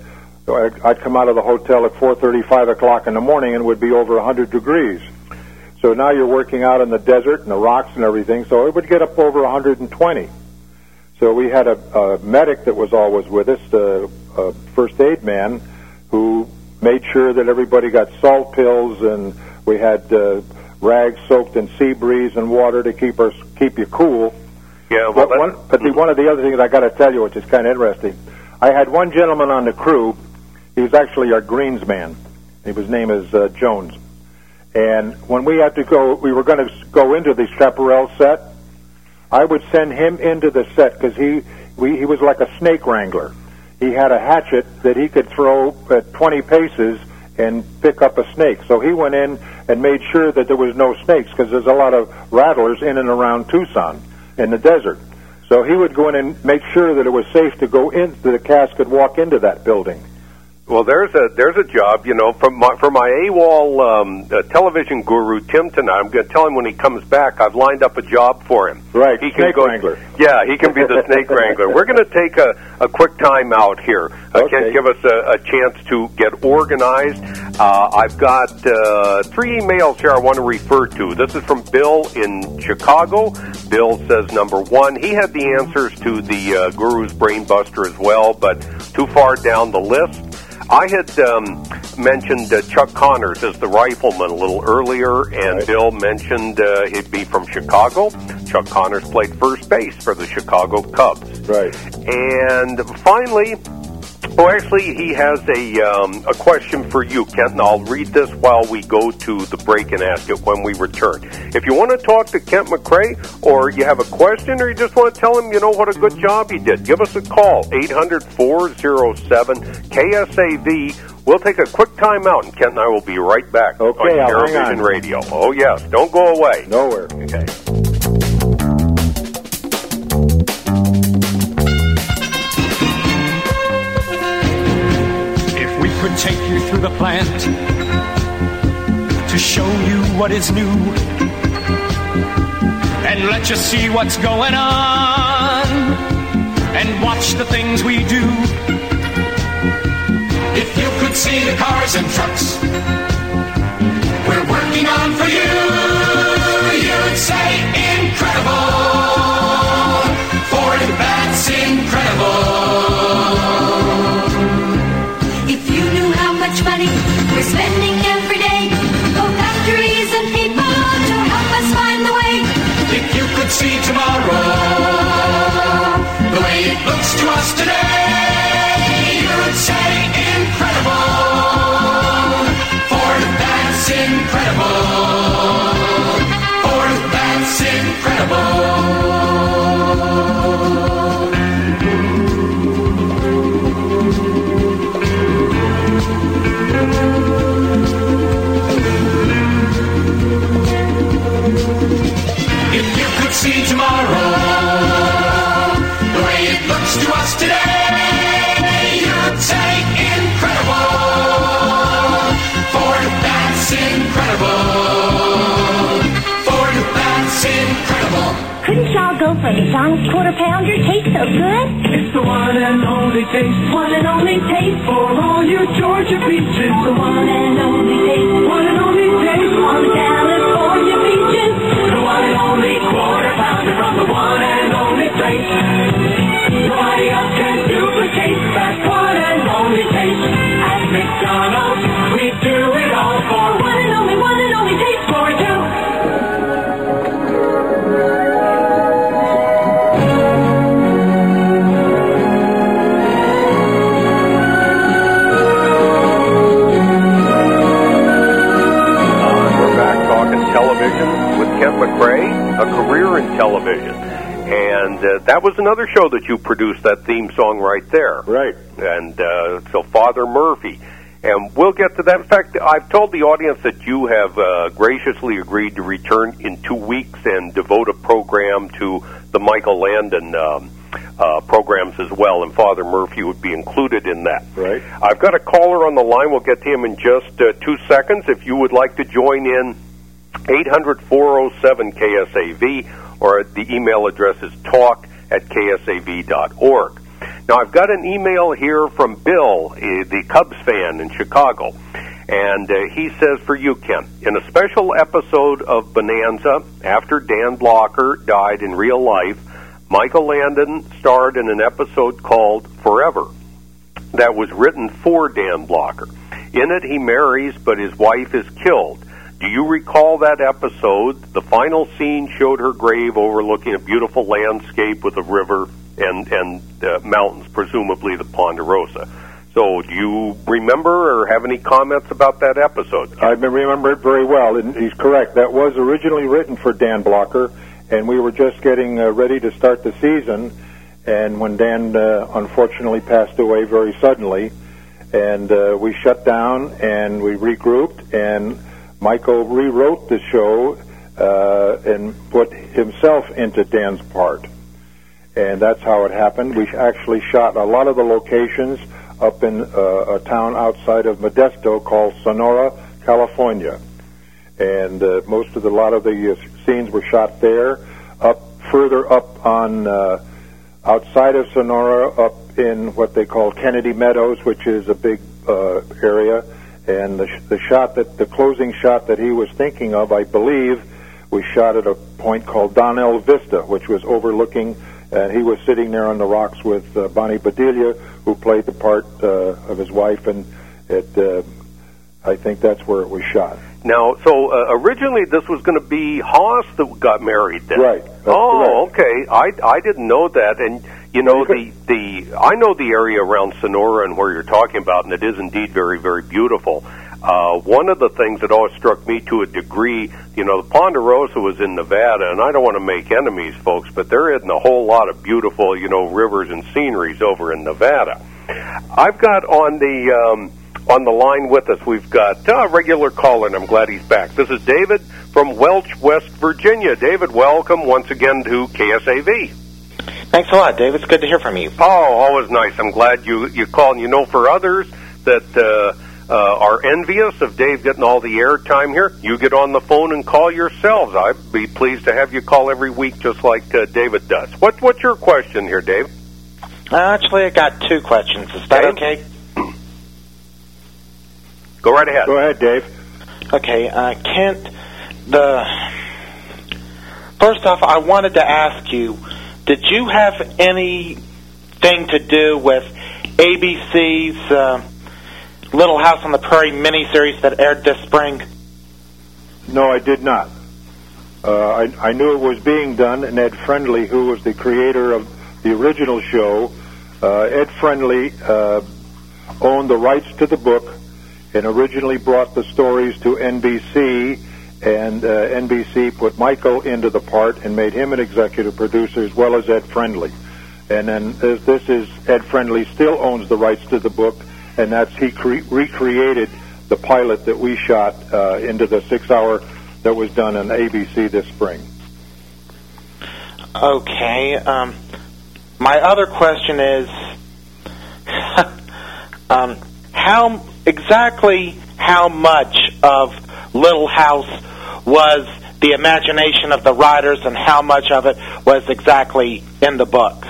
uh, I'd come out of the hotel at four thirty, five o'clock in the morning, and it would be over one hundred degrees. So now you're working out in the desert and the rocks and everything, so it would get up over one hundred twenty. So we had a, a medic that was always with us, uh, a first aid man, who made sure that everybody got salt pills, and we had uh, rags soaked in sea breeze and water to keep us keep you cool. Yeah, well, but one, but the, one of the other things I got to tell you, which is kind of interesting, I had one gentleman on the crew. He was actually our greens man. His name is uh, Jones. And when we had to go, we were going to go into the Chaparral set. I would send him into the set because he we, he was like a snake wrangler. He had a hatchet that he could throw at twenty paces and pick up a snake. So he went in and made sure that there was no snakes, because there's a lot of rattlers in and around Tucson in the desert. So he would go in and make sure that it was safe to go in, that the cast could walk into that building. Well, there's a there's a job, you know, from my, for my AWOL um, uh, television guru, Tim, tonight. I'm going to tell him when he comes back, I've lined up a job for him. Right, he snake can go, wrangler. Yeah, he can be the snake wrangler. We're going to take a, a quick time out here. Uh, Okay. Can give us a, a chance to get organized. Uh, I've got uh, three emails here I want to refer to. This is from Bill in Chicago. Bill says, number one, he had the answers to the uh, Guru's Brain Buster as well, but too far down the list. I had um, mentioned uh, Chuck Connors as the rifleman a little earlier, and Right. Bill mentioned uh, he'd be from Chicago. Chuck Connors played first base for the Chicago Cubs. Right. And finally, oh, actually, he has a um, a question for you, Kent, and I'll read this while we go to the break and ask it when we return. If you want to talk to Kent McCrae, or you have a question, or you just want to tell him, you know, what a good job he did, give us a call, eight hundred, four oh seven, K S A V. We'll take a quick time out, and Kent and I will be right back Okay, on I'll hang Eurovision on. Radio. Oh, yes, don't go away. Nowhere. Okay. If we could take you through the plant to show you what is new and let you see what's going on and watch the things we do. If you could see the cars and trucks we're working on for you, you'd say incredible. For that's incredible. couldn't y'all go for McDonald's Quarter Pounder? Tastes so good. It's the one and only taste, one and only taste for all you Georgia peaches. The one and only taste, one and only taste on the California beaches. The one and only Quarter Pounder from the one and only place. Nobody else can duplicate that one and only taste. At McDonald's, we do it all for one and only, one and only taste for you. Television with Kent McRae, a career in television. And uh, that was another show that you produced, that theme song right there. Right. And uh, so Father Murphy. And we'll get to that. In fact, I've told the audience that you have uh, graciously agreed to return in two weeks and devote a program to the Michael Landon um, uh, programs as well, and Father Murphy would be included in that. Right. I've got a caller on the line. We'll get to him in just uh, two seconds. If you would like to join in, eight hundred, four oh seven, K S A V, or the email address is talk at K S A V dot org. Now, I've got an email here from Bill, uh, the Cubs fan in Chicago, and uh, he says, for you, Ken, in a special episode of Bonanza, after Dan Blocker died in real life, Michael Landon starred in an episode called Forever that was written for Dan Blocker. In it, he marries, but his wife is killed. Do you recall that episode? The final scene showed her grave overlooking a beautiful landscape with a river and, and uh, mountains, presumably the Ponderosa. So do you remember or have any comments about that episode? I remember it very well, and he's correct. That was originally written for Dan Blocker, and we were just getting uh, ready to start the season, and when Dan uh, unfortunately passed away very suddenly, and uh, we shut down and we regrouped, and Michael rewrote the show uh, and put himself into Dan's part. And that's how it happened. We actually shot a lot of the locations up in uh, a town outside of Modesto called Sonora, California. And uh, most of the, a lot of the uh, scenes were shot there. Up further up on uh, outside of Sonora, up in what they call Kennedy Meadows, which is a big uh, area. And the, sh- the shot that the closing shot that he was thinking of, I believe, was shot at a point called Donnell Vista, which was overlooking. And he was sitting there on the rocks with uh, Bonnie Bedelia, who played the part uh, of his wife, and it, uh, I think that's where it was shot. Now, so uh, originally this was going to be Haas that got married then. Right. Oh, correct. Okay. I, I didn't know that, and you know the the I know the area around Sonora and where you're talking about, and it is indeed very very beautiful. Uh, one of the things that always struck me to a degree, you know, the Ponderosa was in Nevada, and I don't want to make enemies, folks, but there isn't a whole lot of beautiful, you know, rivers and sceneries over in Nevada. I've got on the um, on the line with us, we've got a regular caller, and I'm glad he's back. This is David from Welch, West Virginia. David, welcome once again to K S A V. Thanks a lot, Dave. It's good to hear from you. Oh, always nice. I'm glad you, you called. And you know, for others that uh, uh, are envious of Dave getting all the airtime here, you get on the phone and call yourselves. I'd be pleased to have you call every week just like uh, David does. What, what's your question here, Dave? Uh, actually, I got two questions. Is that okay? Go right ahead. Go ahead, Dave. Okay, uh, Kent, the... First off, I wanted to ask you, did you have anything to do with A B C's uh, Little House on the Prairie miniseries that aired this spring? No, I did not. Uh, I, I knew it was being done, and Ed Friendly, who was the creator of the original show, uh, Ed Friendly uh, owned the rights to the book and originally brought the stories to N B C, and uh, N B C put Michael into the part and made him an executive producer as well as Ed Friendly. And then as this is, Ed Friendly still owns the rights to the book, and that's he cre- recreated the pilot that we shot uh, into the six-hour that was done on A B C this spring. Okay. Um, my other question is, um, how exactly how much of Little House was the imagination of the writers and how much of it was exactly in the books?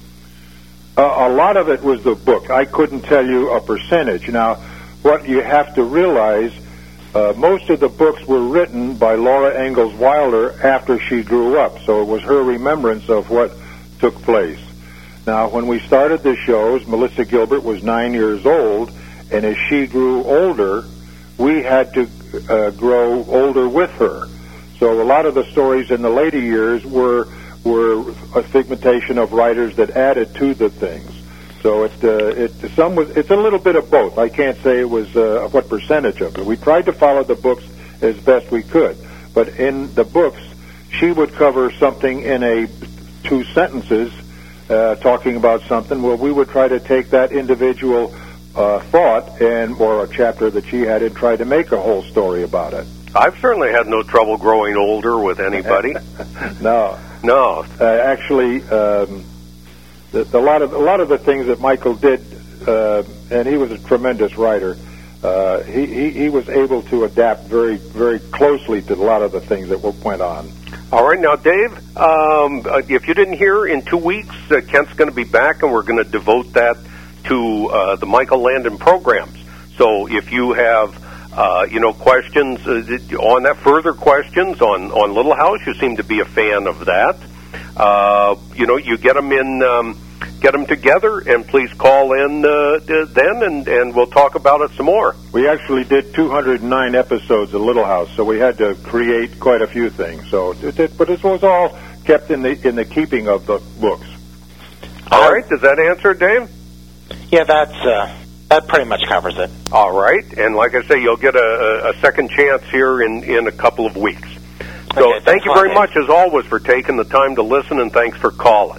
Uh, a lot of it was the book. I couldn't tell you a percentage. Now, what you have to realize, uh, most of the books were written by Laura Ingalls Wilder after she grew up, so it was her remembrance of what took place. Now, when we started the shows, Melissa Gilbert was nine years old, and as she grew older, we had to uh, grow older with her. So a lot of the stories in the later years were were a figmentation of writers that added to the things. So it uh, it some was it's a little bit of both. I can't say it was uh, what percentage of it. We tried to follow the books as best we could, but in the books, she would cover something in a two sentences. Uh, talking about something, well, we would try to take that individual uh, thought and or a chapter that she had and try to make a whole story about it. I've certainly had no trouble growing older with anybody. no, no. Uh, actually, um, the, the, a lot of a lot of the things that Michael did, uh, and he was a tremendous writer. Uh, he, he he was able to adapt very very closely to a lot of the things that went on. All right, now, Dave, um, if you didn't hear, in two weeks, uh, Kent's going to be back, and we're going to devote that to uh, the Michael Landon programs. So if you have, uh, you know, questions uh, on that, further questions on, on Little House, you seem to be a fan of that. Uh, you know, you get them in, um, get them together, and please call in uh, then, and, and we'll talk about it some more. We actually did two hundred nine episodes of Little House, so we had to create quite a few things. So, it, it, but this was all kept in the in the keeping of the books. All right, does that answer it, Dave? Yeah, that's uh, that pretty much covers it. All right, and like I say, you'll get a, a second chance here in, in a couple of weeks. So Okay, thank you very fine. much, as always, for taking the time to listen, and thanks for calling.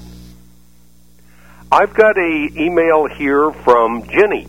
I've got a email here from Jenny,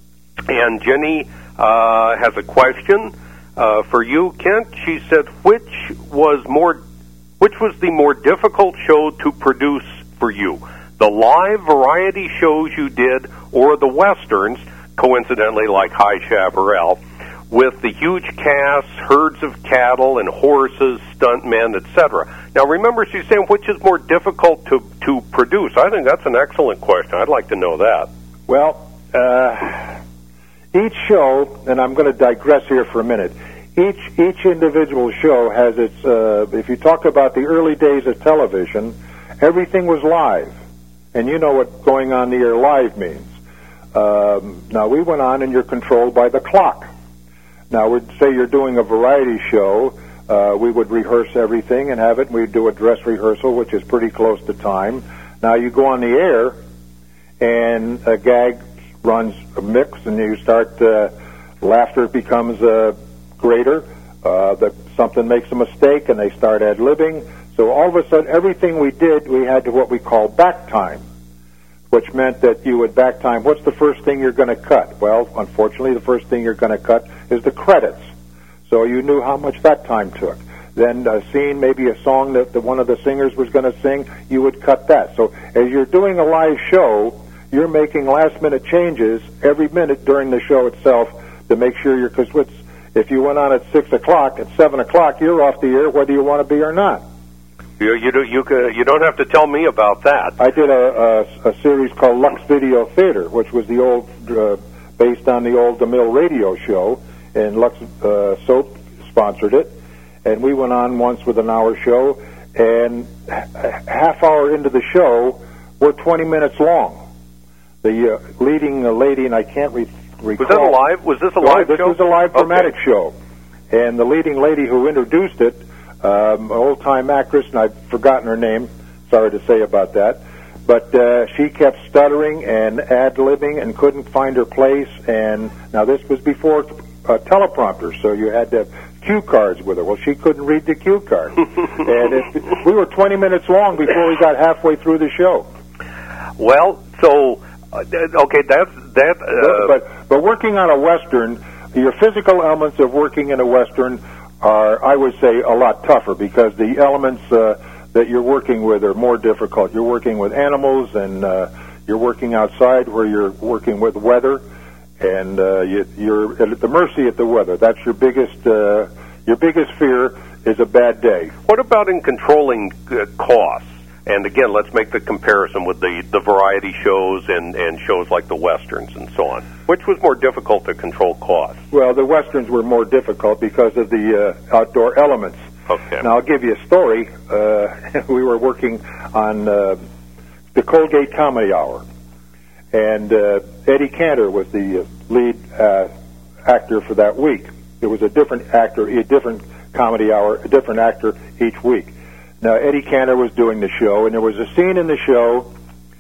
and Jenny uh, has a question uh, for you, Kent. She said, "Which was more, which was the more difficult show to produce for you, the live variety shows you did, or the westerns, coincidentally like High Chaparral, with the huge casts, herds of cattle and horses, stuntmen, et cetera" Now, remember, she's saying which is more difficult to, to produce. I think that's an excellent question. I'd like to know that. Well, uh, each show, and I'm going to digress here for a minute, each each individual show has its, uh, if you talk about the early days of television, everything was live. And you know what going on the air live means. Um, now, we went on, and you're controlled by the clock. Now, we'd say you're doing a variety show. Uh, we would rehearse everything and have it. We'd do a dress rehearsal, which is pretty close to time. Now, you go on the air, and a gag runs a mix, and you start, uh, laughter becomes uh, greater. Uh, that something makes a mistake, and they start ad-libbing. So all of a sudden, everything we did, we had to what we call back time, which meant that you would back time. What's the first thing you're going to cut? Well, unfortunately, the first thing you're going to cut is the credits. So you knew how much that time took. Then a scene, maybe a song that the, one of the singers was going to sing, you would cut that. So as you're doing a live show, you're making last-minute changes every minute during the show itself to make sure you're, because if you went on at six o'clock, at seven o'clock, you're off the air whether you want to be or not. You you do, you could, you don't have to tell me about that. I did a, a, a series called Lux Video Theater, which was the old, uh, based on the old DeMille radio show, and Lux uh, Soap sponsored it. And we went on once with an hour show, and a half hour into the show, we're twenty minutes long. The uh, leading uh, lady, and I can't re- recall. Was that a live? Was this a No, live this show? was a live dramatic Okay. show. And the leading lady who introduced it, um, an old-time actress, and I've forgotten her name. Sorry to say about that. But uh, she kept stuttering and ad-libbing and couldn't find her place. And now this was before uh, teleprompters, so you had to have cue cards with her. Well, she couldn't read the cue card. And it, we were twenty minutes long before we got halfway through the show. Well, so, uh, okay, that's, that... Uh, but, but working on a Western, your physical elements of working in a Western are, I would say, a lot tougher because the elements uh, that you're working with are more difficult. You're working with animals, and uh, you're working outside where you're working with weather, and uh, you, you're at the mercy of the weather. That's your biggest uh, your biggest fear is a bad day. What about in controlling uh, costs? And again, let's make the comparison with the, the variety shows and, and shows like the Westerns and so on. Which was more difficult to control costs? Well, the Westerns were more difficult because of the uh, outdoor elements. Okay. Now, I'll give you a story. Uh, we were working on uh, the Colgate Comedy Hour, and uh, Eddie Cantor was the lead uh, actor for that week. There was a different actor, a different comedy hour, a different actor each week. Now, Eddie Cantor was doing the show, and there was a scene in the show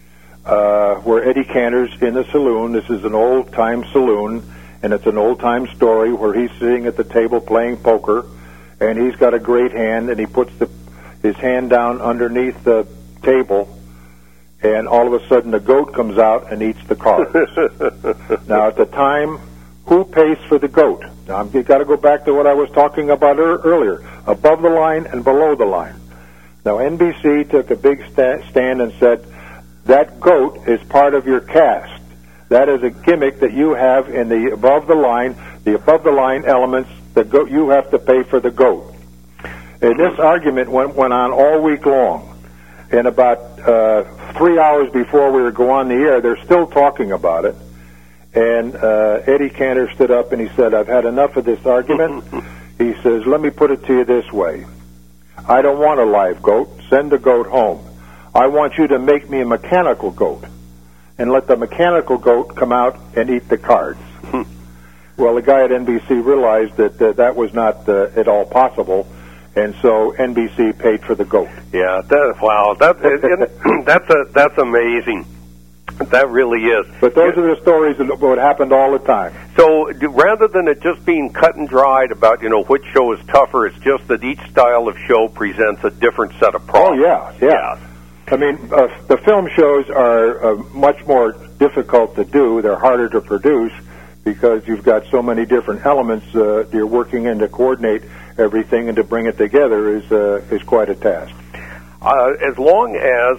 uh, where Eddie Cantor's in the saloon. This is an old-time saloon, and it's an old-time story where he's sitting at the table playing poker, and he's got a great hand, and he puts the, his hand down underneath the table, and all of a sudden the goat comes out and eats the cards. Now, at the time, who pays for the goat? Now, you've got to go back to what I was talking about er- earlier, above the line and below the line. Now, N B C took a big sta- stand and said, that goat is part of your cast. That is a gimmick that you have in the above the line, the above the line elements, the goat, you have to pay for the goat. And this argument went, went on all week long. And about uh, three hours before we were go on the air, they're still talking about it. And uh, Eddie Cantor stood up and he said, I've had enough of this argument. He says, let me put it to you this way. I don't want a live goat. Send the goat home. I want you to make me a mechanical goat and let the mechanical goat come out and eat the cards. Well, the guy at N B C realized that uh, that was not uh, at all possible, and so N B C paid for the goat. Yeah, that, wow, that, it, it, that's a, that's amazing. That really is. But those yeah. are the stories that what happened all the time. So do, rather than it just being cut and dried about, you know, which show is tougher, it's just that each style of show presents a different set of problems. Oh, yeah, yeah. yeah. I mean, uh, the film shows are uh, much more difficult to do. They're harder to produce because you've got so many different elements uh, you're working in to coordinate everything, and to bring it together is uh, is quite a task. Uh, as long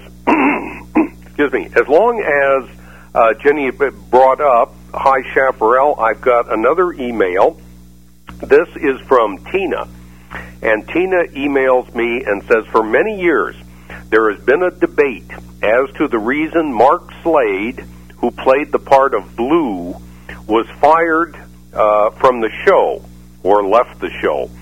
as... Excuse me. As long as uh, Jenny brought up High Chaparral, I've got another email. This is from Tina. And Tina emails me and says, for many years, there has been a debate as to the reason Mark Slade, who played the part of Blue, was fired uh, from the show or left the show.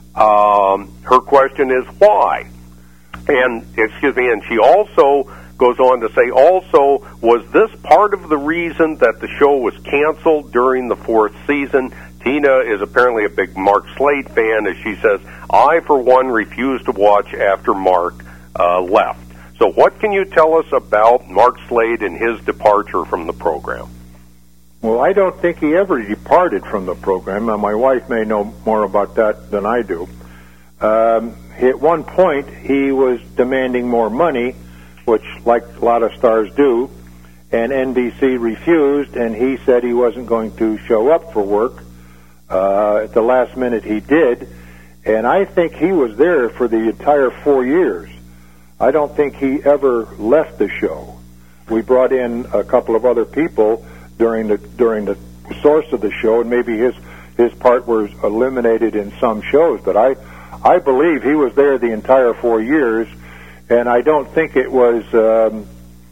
Um, her question is why? And, excuse me, and she also goes on to say, also, was this part of the reason that the show was canceled during the fourth season? Tina is apparently a big Mark Slade fan, as she says, I, for one, refuse to watch after Mark uh, left. So what can you tell us about Mark Slade and his departure from the program? Well, I don't think he ever departed from the program. Now, my wife may know more about that than I do. Um, at one point, he was demanding more money, which, like a lot of stars do, and N B C refused, and he said he wasn't going to show up for work. Uh, at the last minute, he did, and I think he was there for the entire four years. I don't think he ever left the show. We brought in a couple of other people during the during the source of the show, and maybe his his part was eliminated in some shows, but I I believe he was there the entire four years. And I don't think it was, um,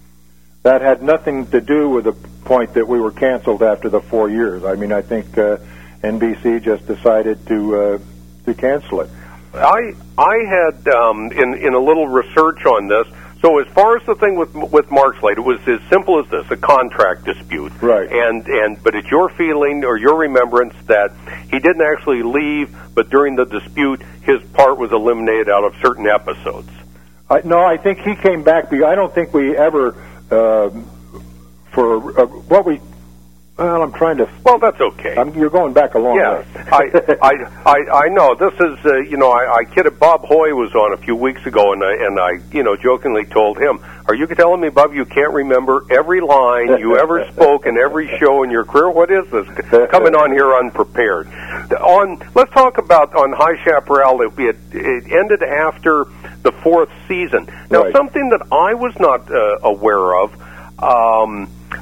that had nothing to do with the point that we were canceled after the four years. I mean, I think uh, N B C just decided to uh, to cancel it. I I had, um, in, in a little research on this, so as far as the thing with with Mark Slade, it was as simple as this, a contract dispute. Right. And, and but it's your feeling or your remembrance that he didn't actually leave, but during the dispute, his part was eliminated out of certain episodes. I, no, I think he came back. I don't think we ever, uh, for uh, what we, well, I'm trying to. Well, that's okay. I'm, you're going back a long yeah, way. I, I, I, I know. This is, uh, you know, I, I kidded. Bob Hoy was on a few weeks ago, and I, and I, you know, jokingly told him, "Are you telling me, Bob, you can't remember every line you ever spoke in every show in your career? What is this? Coming on here unprepared." On, let's talk about on High Chaparral. It, it, it ended after the fourth season. Now, right. something that I was not uh, aware of. Um,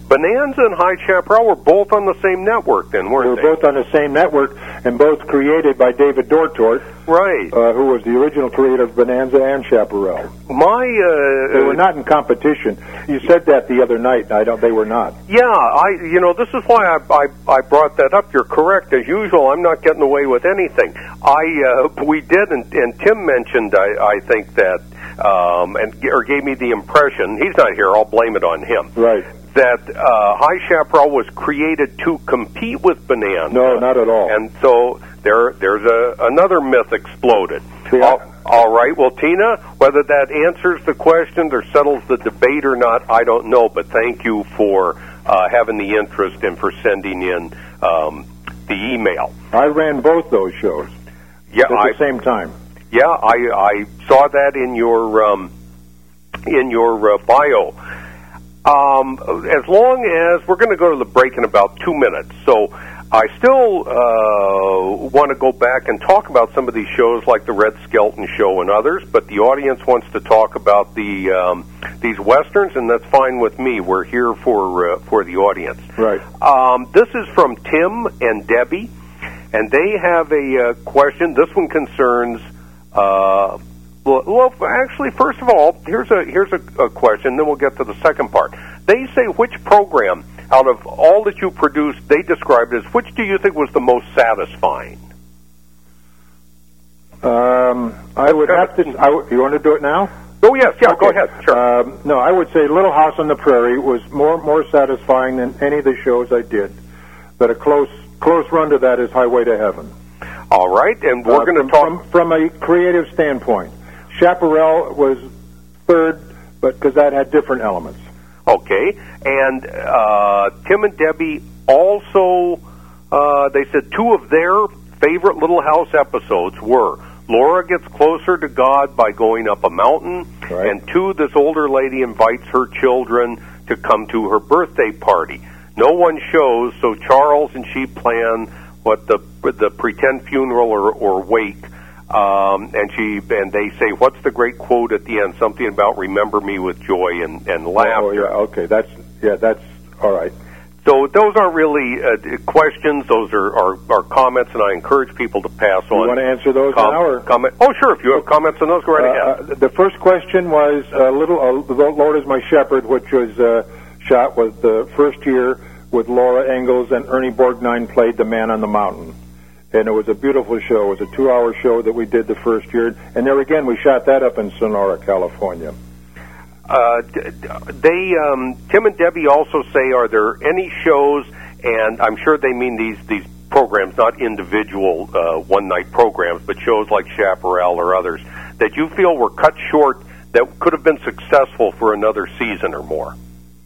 Bonanza and High Chaparral were both on the same network then, weren't They they? were both on the same network, and both created by David Dortort, right? Uh, who was the original creator of Bonanza and Chaparral. My, uh, they were not in competition. You said that the other night. I don't. They were not. Yeah, I. You know, this is why I, I I brought that up. You're correct, as usual. I'm not getting away with anything. I uh, we did, and, and Tim mentioned. I, I think that, um, and or gave me the impression. He's not here. I'll blame it on him. Right. That uh, High Chaparral was created to compete with Bonanza. No, not at all. And so there, there's a another myth exploded. Yeah. All, all right. Well, Tina, whether that answers the question or settles the debate or not, I don't know. But thank you for uh, having the interest and for sending in um, the email. I ran both those shows. Yeah, at the I, same time. Yeah, I, I saw that in your um, in your uh, bio. Um, as long as we're going to go to the break in about two minutes, so I still uh, want to go back and talk about some of these shows like the Red Skelton Show and others, but the audience wants to talk about the um, these westerns, and that's fine with me. We're here for uh, for the audience. Right. Um, this is from Tim and Debbie, and they have a uh, question. This one concerns. Uh, Well, actually, first of all, here's a here's a, a question. Then we'll get to the second part. They say which program out of all that you produced, they described as which do you think was the most satisfying? Um, I would have to. I w- you want to do it now? Oh yes, yeah. Okay. Go ahead. Sure. Um, no, I would say Little House on the Prairie was more more satisfying than any of the shows I did. But a close close run to that is Highway to Heaven. All right, and we're uh, going to from, talk from, from a creative standpoint. Chaparral was third, but because that had different elements. Okay, and uh, Tim and Debbie also, uh, they said two of their favorite Little House episodes were Laura Gets Closer to God by Going Up a Mountain, right. and two, this older lady invites her children to come to her birthday party. No one shows, so Charles and she plan what the the pretend funeral or, or wake. Um, and she and they say, "What's the great quote at the end? Something about remember me with joy and, and laughter." Oh yeah, okay, that's yeah, that's all right. So those aren't really uh, questions; those are, are, are comments, and I encourage people to pass You on. want to answer those com- now? Or? Comment? Oh, sure. If you have comments on those, go right ahead. Uh, the first question was uh, "Little uh, The Lord Is My Shepherd," which was uh, shot with the first year with Laura Ingalls and Ernie Borgnine played the Man on the Mountain. And it was a beautiful show. It was a two-hour show that we did the first year. And there again, we shot that up in Sonora, California. Uh, they, um, Tim and Debbie also say, are there any shows, and I'm sure they mean these, these programs, not individual uh, one-night programs, but shows like Chaparral or others, that you feel were cut short that could have been successful for another season or more?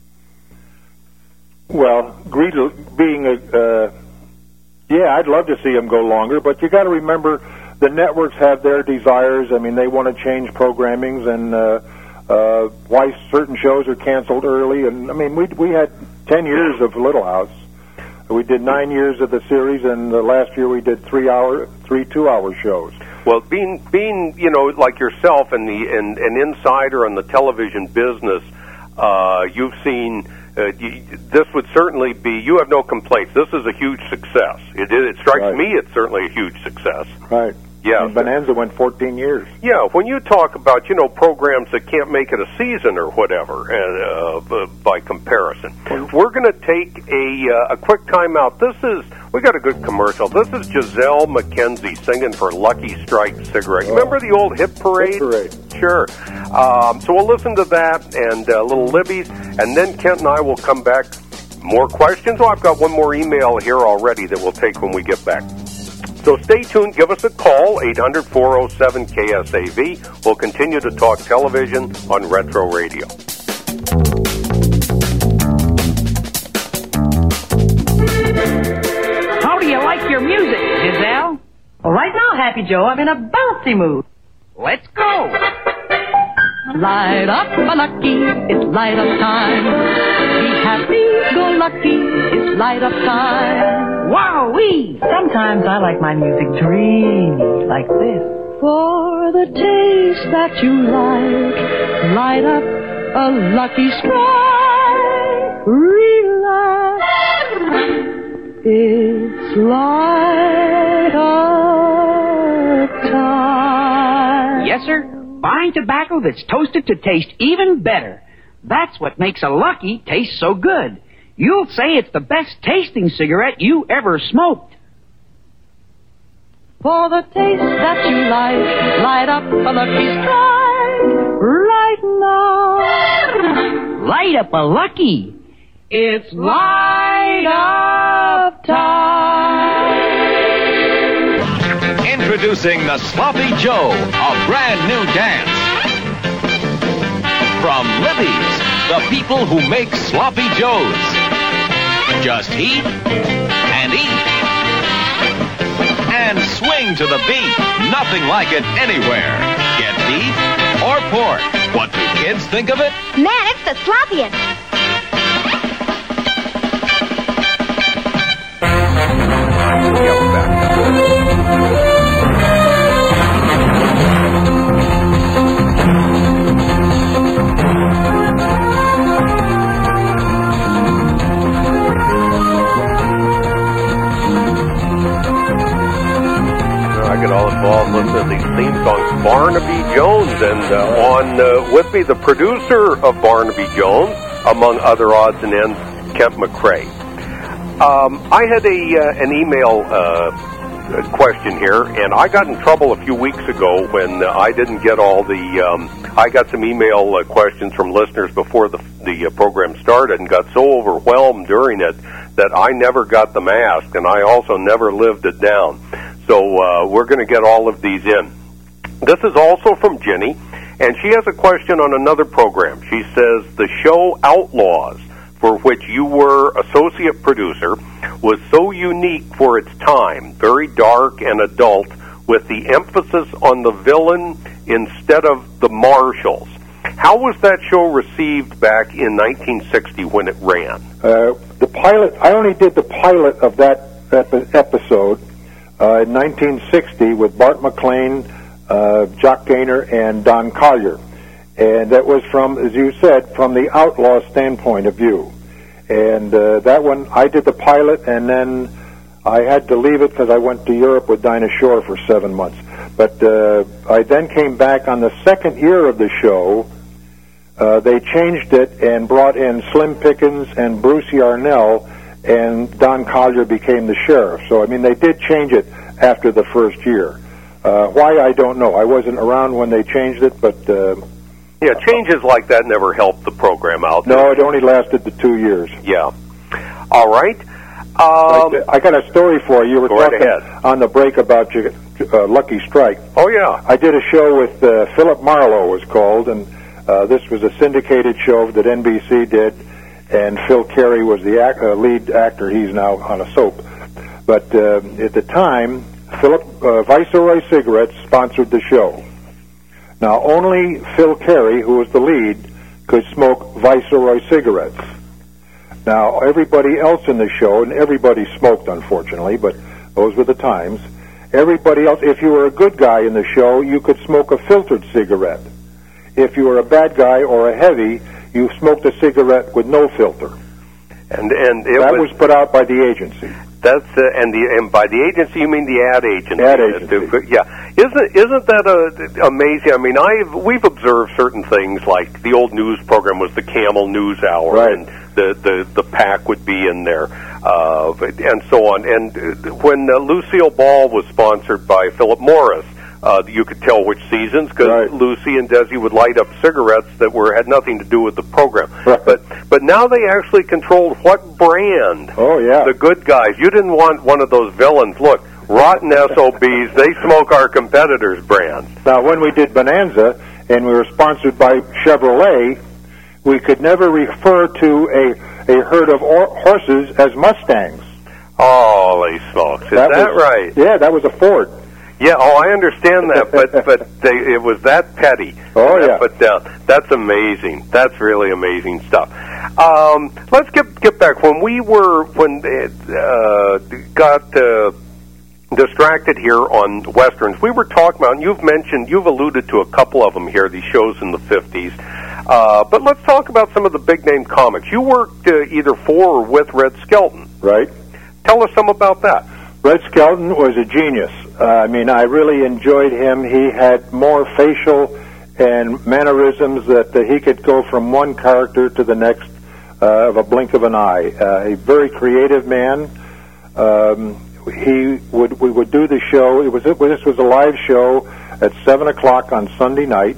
Well, Greedle being a... Uh, Yeah, I'd love to see them go longer, but you got to remember the networks have their desires. I mean, they want to change programmings and uh, uh, why certain shows are canceled early. And I mean, we we had ten years of Little House. We did nine years of the series, and the last year we did three hour, three two-hour shows. Well, being being you know like yourself and the and an insider in the television business, uh, you've seen. Uh, you, this would certainly be, you have no complaints. This is a huge success. It, it, it strikes Right. me it's certainly a huge success. Right. Yeah. And Bonanza went fourteen years. Yeah, when you talk about, you know, programs that can't make it a season or whatever, uh, uh, by comparison, we're going to take a, uh, a quick time out. This is, we got a good commercial. This is Giselle McKenzie singing for Lucky Strike Cigarette. You remember the old Hit Parade? Hit Parade. Sure. Um, so we'll listen to that and uh, Little Libby's, and then Kent and I will come back. More questions? Oh, I've got one more email here already that we'll take when we get back. So stay tuned. Give us a call, eight hundred, four oh seven, K S A V. We'll continue to talk television on Retro Radio. How do you like your music, Giselle? Well, right now, Happy Joe, I'm in a bouncy mood. Let's go. Light up a lucky, it's light up time. Be happy, go lucky, it's light up time. Wow-wee! Sometimes I like my music dreamy, like this. For the taste that you like, light up a lucky strike. Real It's light up time. Yes, sir. Fine tobacco that's toasted to taste even better. That's what makes a Lucky taste so good. You'll say it's the best tasting cigarette you ever smoked. For the taste that you like, light up a Lucky Strike right now. Light up a Lucky. It's light up time. Introducing the Sloppy Joe, a brand new dance. From Libby's, the people who make Sloppy Joes. Just heat and eat. And swing to the beat. Nothing like it anywhere. Get beef or pork. What do kids think of it? Man, it's the sloppiest. I get all involved listening to these theme songs. Barnaby Jones, and uh, on uh, with me, the producer of Barnaby Jones, among other odds and ends, Kent McCrae. Um, I had a uh, an email uh, question here, and I got in trouble a few weeks ago when uh, I didn't get all the. Um, I got some email uh, questions from listeners before the the uh, program started, and got so overwhelmed during it that I never got them asked, and I also never lived it down. So uh, we're going to get all of these in. This is also from Jenny, and she has a question on another program. She says the show Outlaws, for which you were associate producer, was so unique for its time, very dark and adult, with the emphasis on the villain instead of the marshals. How was that show received back in nineteen sixty when it ran? Uh, the pilot, I only did the pilot of that epi- episode uh, in nineteen sixty with Bart McLean, uh, Jock Gaynor, and Don Collier. And that was from, as you said, from the outlaw standpoint of view. And uh, that one, I did the pilot, and then I had to leave it because I went to Europe with Dinah Shore for seven months. But uh, I then came back on the second year of the show. Uh, they changed it and brought in Slim Pickens and Bruce Yarnell, and Don Collier became the sheriff. So, I mean, they did change it after the first year. Uh, why, I don't know. I wasn't around when they changed it, but... Uh, yeah, changes like that never helped the program out. No, it only lasted the two years. Yeah. All right. Um, I, I got a story for you. You were go right talking ahead. on the break about your, uh, Lucky Strike. Oh, yeah. I did a show with uh, Philip Marlowe, was called, and uh, this was a syndicated show that N B C did, and Phil Carey was the act, uh, lead actor. He's now on a soap. But uh, at the time, Philip uh, Viceroy Cigarettes sponsored the show. Now, only Phil Carey, who was the lead, could smoke Viceroy cigarettes. Now, everybody else in the show, and everybody smoked, unfortunately, but those were the times, everybody else, if you were a good guy in the show, you could smoke a filtered cigarette. If you were a bad guy or a heavy, you smoked a cigarette with no filter. And and it that was, was put out by the agency. That's uh, and the and by the agency you mean the ad agency. Ad agency. Yeah, isn't isn't that uh, amazing? I mean, I've we've observed certain things like the old news program was the Camel News Hour, right. and the, the the pack would be in there, uh, and so on. And when uh, Lucille Ball was sponsored by Philip Morris, uh, you could tell which seasons because right. Lucy and Desi would light up cigarettes that were had nothing to do with the program. Right. But but now they actually controlled what brand. Oh yeah, the good guys. You didn't want one of those villains. Look, rotten S O Bs. They smoke our competitors' brands. Now, when we did Bonanza and we were sponsored by Chevrolet, we could never refer to a a herd of or- horses as Mustangs. Holy smokes! Is that, that was, right? Yeah, that was a Ford. Yeah, oh, I understand that, but but they, it was that petty. Oh, that yeah. Put down. That's amazing. That's really amazing stuff. Um, let's get get back when we were when it uh, got uh, distracted here on westerns. We were talking about, and you've mentioned, you've alluded to a couple of them here. These shows in the fifties. Uh, but let's talk about some of the big name comics. You worked uh, either for or with Red Skelton, right? tell us some about that. Red Skelton was a genius. Uh, I mean, I really enjoyed him. He had more facial and mannerisms that uh, he could go from one character to the next uh, of a blink of an eye. Uh, a very creative man. Um, he would we would do the show. It was it, this was a live show at seven o'clock on Sunday night.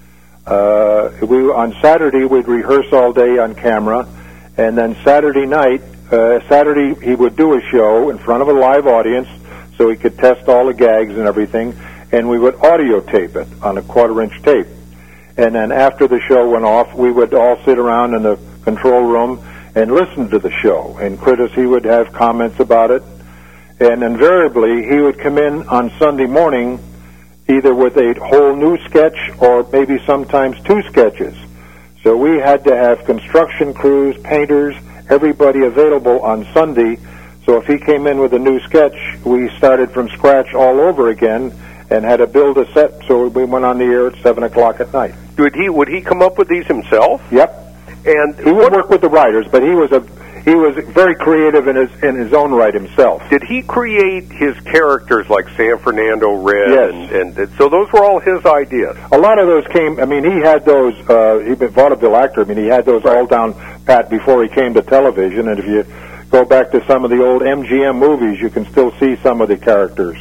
Uh, we on Saturday we'd rehearse all day on camera, and then Saturday night. Uh, Saturday, he would do a show in front of a live audience so he could test all the gags and everything, and we would audio tape it on a quarter-inch tape. And then after the show went off, we would all sit around in the control room and listen to the show. And Critters, he would have comments about it. And invariably, he would come in on Sunday morning either with a whole new sketch or maybe sometimes two sketches. So we had to have construction crews, painters, everybody available on Sunday, so if he came in with a new sketch, we started from scratch all over again and had to build a set, so we went on the air at seven o'clock at night. Would he would he come up with these himself? Yep. And he would work with the writers, but he was a he was very creative in his in his own right himself. Did he create his characters like San Fernando Red? Yes. And, and so those were all his ideas. A lot of those came. I mean, he had those. Uh, he'd been vaudeville actor. I mean, he had those right. all down pat before he came to television. And if you go back to some of the old M G M movies, you can still see some of the characters.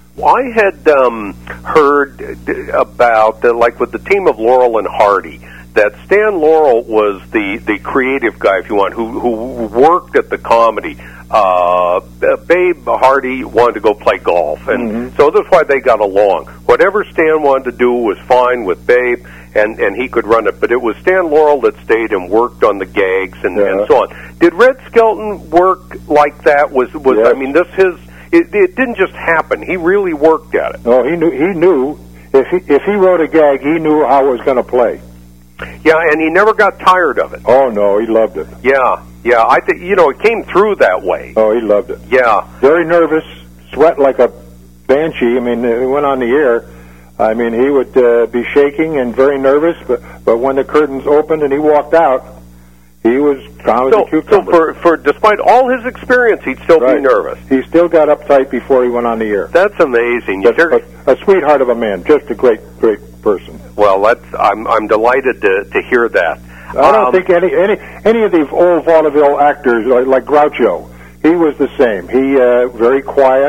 I had um, heard about, uh, like with the team of Laurel and Hardy, that Stan Laurel was the, the creative guy, if you want, who, who worked at the comedy. Uh, Babe Hardy wanted to go play golf, and mm-hmm. so that's why they got along. Whatever Stan wanted to do was fine with Babe, and, and he could run it. But it was Stan Laurel that stayed and worked on the gags and, yeah. and so on. Did Red Skelton work like that? Was was yes. I mean, this his... It, it didn't just happen. He really worked at it. No, he knew. He knew if he if he wrote a gag, he knew how it was going to play. Yeah, and he never got tired of it. Oh no, he loved it. Yeah, yeah. I think you know it came through that way. Oh, he loved it. Yeah. Very nervous, sweat like a banshee. I mean, he went on the air. I mean, he would uh, be shaking and very nervous. But but when the curtains opened and he walked out, he was calm as so, a cucumber. So for, for despite all his experience, he'd still right. be nervous. He still got uptight before he went on the air. That's amazing. That's a, a sweetheart of a man, just a great, great person. Well, that's I'm I'm delighted to to hear that. I don't um, think any any any of the old vaudeville actors like, like Groucho, he was the same. He uh, very quiet,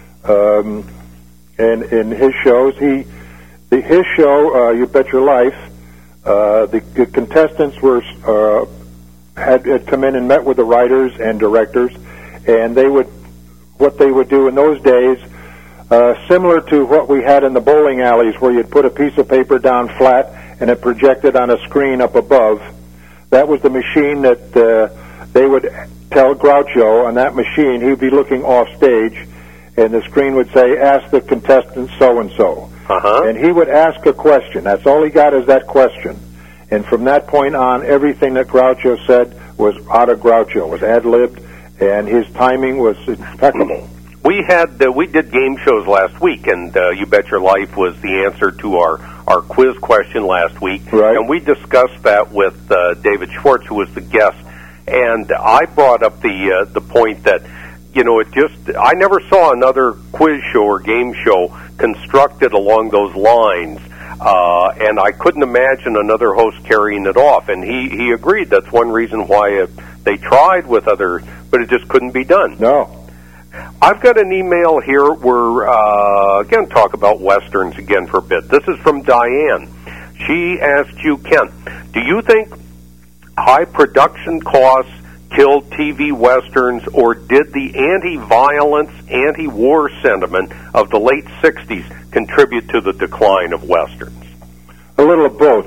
um, and in his shows, he the, his show, uh, You Bet Your Life, uh, the, the contestants were. Uh, Had, had come in and met with the writers and directors, and they would, what they would do in those days, uh, similar to what we had in the bowling alleys, where you'd put a piece of paper down flat and it projected on a screen up above. That was the machine that uh, they would tell Groucho on that machine. He'd be looking off stage, and the screen would say, "Ask the contestant so and so," and he would ask a question. That's all he got is that question. And from that point on, everything that Groucho said was out of Groucho, was ad-libbed, and his timing was impeccable. We had uh, we did game shows last week, and uh, You Bet Your Life was the answer to our, our quiz question last week. Right. And we discussed that with uh, David Schwartz, who was the guest. And I brought up the uh, the point that, you know, it just I never saw another quiz show or game show constructed along those lines. Uh, and I couldn't imagine another host carrying it off. And he, he agreed. That's one reason why it, they tried with other, but it just couldn't be done. No. I've got an email here. We're, uh, again, talk about Westerns again for a bit. This is from Diane. She asked you, Ken, do you think high production costs killed T V Westerns, or did the anti-violence, anti-war sentiment of the late sixties contribute to the decline of Westerns? A little of both.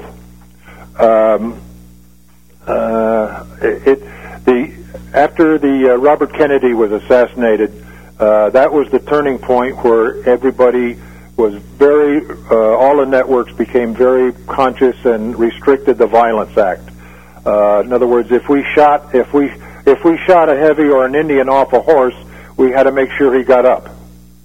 Um, uh, it, the after the uh, Robert Kennedy was assassinated, uh, that was the turning point where everybody was very, uh, all the networks became very conscious and restricted the Violence Act. Uh, in other words, if we shot, if we if we shot a heavy or an Indian off a horse, we had to make sure he got up.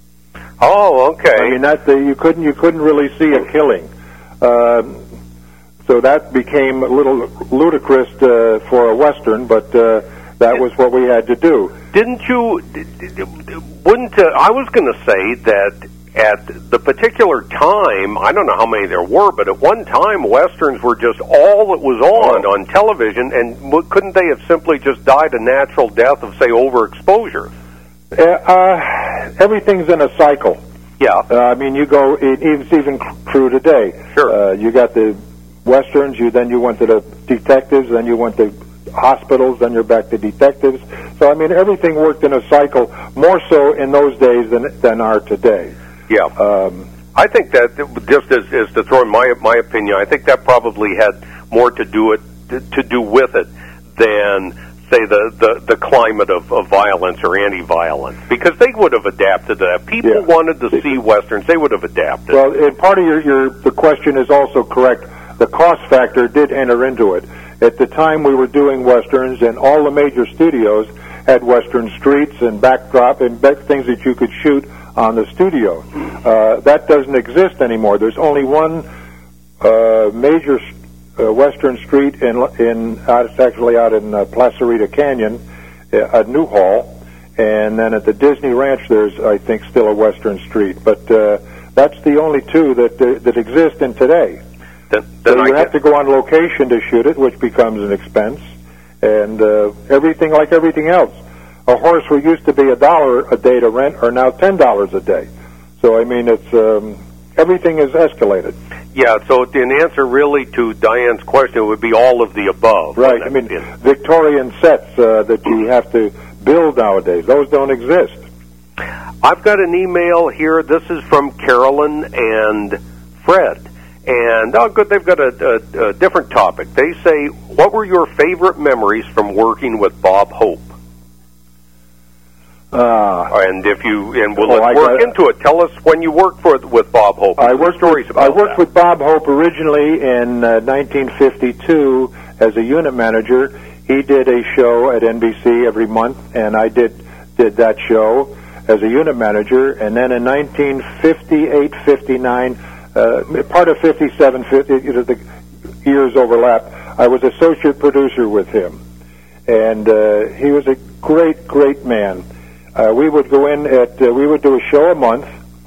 Oh, okay. I mean, that the, you couldn't you couldn't really see a killing, uh, so that became a little ludicrous uh, for a Western, but uh, that was what we had to do. Didn't you? Wouldn't uh, I was going to say that at the particular time, I don't know how many there were, but at one time, westerns were just all that was on on television, and w- couldn't they have simply just died a natural death of, say, overexposure? Uh, uh, everything's in a cycle. Yeah. Uh, I mean, you go. It, it's even true today. Sure. Uh, you got the westerns. You then you went to the detectives. Then you went to hospitals. Then you're back to detectives. So I mean, everything worked in a cycle. More so in those days than than are today. Yeah. Um, I think that just as, as to throw in my my opinion, I think that probably had more to do it to, to do with it than, say, the, the, the climate of, of violence or anti-violence, because they would have adapted to that. People Yeah. wanted to see westerns; they would have adapted. Well, and part of your, your the question is also correct. The cost factor did enter into it. At the time we were doing westerns, and all the major studios had western streets and backdrop and back things that you could shoot on the studio. Uh, that doesn't exist anymore. There's only one uh, major uh, western street in in uh, it's actually out in uh, Placerita Canyon, uh, at Newhall, and then at the Disney Ranch there's, I think, still a western street. But uh, that's the only two that uh, that exist in today. Then, so then you I have to go on location to shoot it, which becomes an expense, and uh, everything like everything else. A horse who used to be a dollar a day to rent are now ten dollars a day. So I mean, it's um, everything is escalated. Yeah. So in answer really to Diane's question, it would be all of the above. Right. I mean, Victorian sets uh, that you have to build nowadays; those don't exist. I've got an email here. This is from Carolyn and Fred. And, oh, good, they've got a, a, a different topic. They say, what were your favorite memories from working with Bob Hope? Uh, and if you, and we'll oh, let's work got, into it. Tell us when you worked for with Bob Hope. I worked, stories with, about I worked that. with Bob Hope originally in uh, nineteen fifty-two as a unit manager. He did a show at N B C every month, and I did did that show as a unit manager. And then in nineteen fifty-eight, fifty-nine, uh, part of fifty-seven, fifty, you know, the years overlap, I was associate producer with him. And uh, he was a great, great man. Uh, we would go in at, uh, we would do a show a month,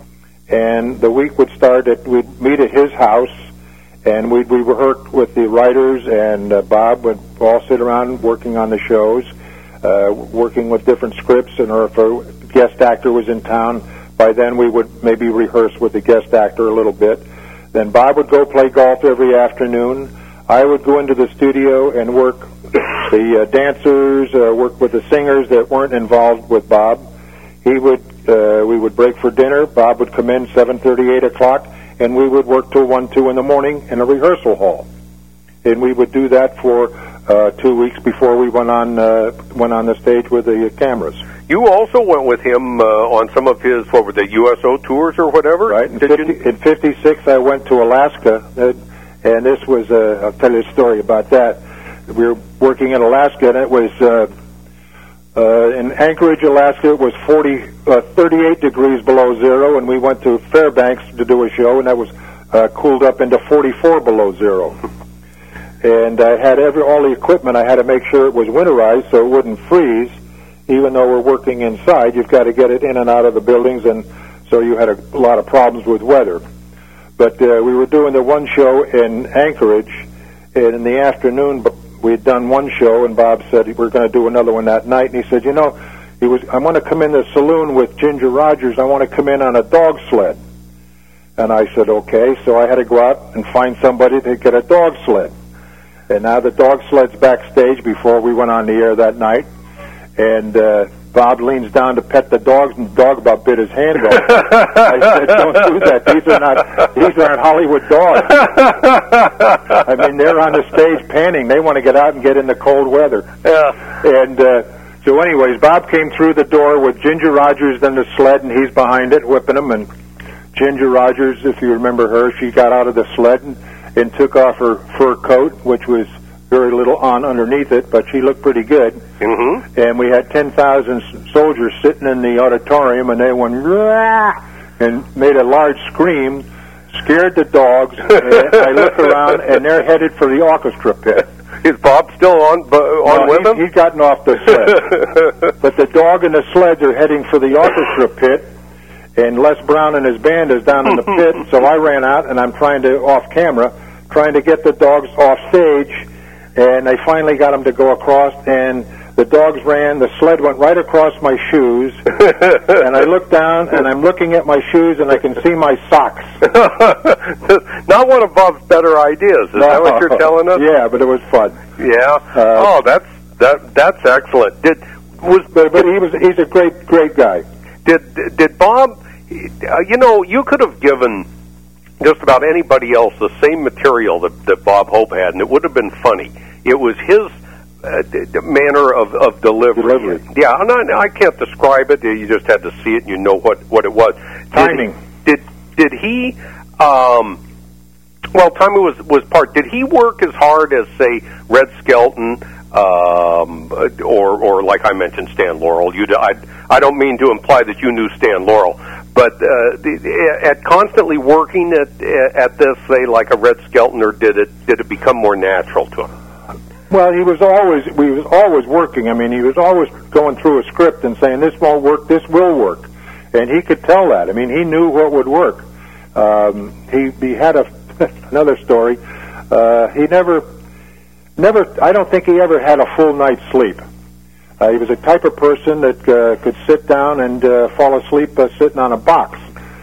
and the week would start at, we'd meet at his house, and we'd, we worked with the writers, and uh, Bob would all sit around working on the shows, uh, working with different scripts, and or if a guest actor was in town, by then we would maybe rehearse with the guest actor a little bit. Then Bob would go play golf every afternoon. I would go into the studio and work the uh, dancers, uh, work with the singers that weren't involved with Bob. He would, uh, we would break for dinner. Bob would come in seven thirty, eight o'clock, and we would work till one, two in the morning in a rehearsal hall. And we would do that for uh, two weeks before we went on uh, went on the stage with the uh, cameras. You also went with him uh, on some of his, what were the U S O tours or whatever? Right. In, fifty, in fifty-six, I went to Alaska, uh, and this was, uh, I'll tell you a story about that. We were working in Alaska, and it was uh, uh, in Anchorage, Alaska. It was forty, uh, thirty-eight degrees below zero, and we went to Fairbanks to do a show, and that was uh, cooled up into forty-four below zero. And I had every all the equipment. I had to make sure it was winterized so it wouldn't freeze. Even though we're working inside, you've got to get it in and out of the buildings, and so you had a lot of problems with weather. But uh, we were doing the one show in Anchorage, and in the afternoon, we had done one show, and Bob said we're going to do another one that night. And he said, you know, he was, I want to come in the saloon with Ginger Rogers. I want to come in on a dog sled. And I said, okay. So I had to go out and find somebody to get a dog sled. And now the dog sled's backstage before we went on the air that night. And uh, Bob leans down to pet the dogs, and the dog about bit his hand off. I said, don't do that. These are not, these aren't Hollywood dogs. I mean, they're on the stage panning. They want to get out and get in the cold weather. Yeah. And uh, so anyways, Bob came through the door with Ginger Rogers in the sled, and he's behind it, whipping him. And Ginger Rogers, if you remember her, she got out of the sled and, and took off her fur coat, which was very little on underneath it, but she looked pretty good. Mm-hmm. And we had ten thousand soldiers sitting in the auditorium, and they went, rah, and made a large scream, scared the dogs. And I look around, and they're headed for the orchestra pit. Is Bob still on uh, on no, with he's, him? He's gotten off the sled. But the dog and the sleds are heading for the orchestra pit, and Les Brown and his band is down in the pit, so I ran out, and I'm trying to, off camera, trying to get the dogs off stage, and I finally got them to go across, and the dogs ran, the sled went right across my shoes, and I look down, and I'm looking at my shoes, and I can see my socks. Not one of Bob's better ideas. Is No. that what you're telling us? Yeah, but it was fun. Yeah. Uh, oh, that's that that's excellent. Did was but, but he was he's a great great guy. Did did Bob? Uh, you know, you could have given just about anybody else the same material that, that Bob Hope had, and it would have been funny. It was his uh, d- d- manner of, of delivery. Delivery. Yeah, and I, I can't describe it. You just had to see it, and you know what, what it was. Timing. Did did, did he? Um, well, timing was was part. Did he work as hard as, say, Red Skelton? Um, or, or like I mentioned, Stan Laurel. You, I, I don't mean to imply that you knew Stan Laurel, but uh, the, at constantly working at at this, say, like a Red Skelton, or did it did it become more natural to him? Well, he was always he was always working. I mean, he was always going through a script and saying, "This won't work. This will work," and he could tell that. I mean, he knew what would work. Um, he he had a another story. Uh, he never. Never, I don't think he ever had a full night's sleep. Uh, he was a type of person that uh, could sit down and uh, fall asleep uh, sitting on a box.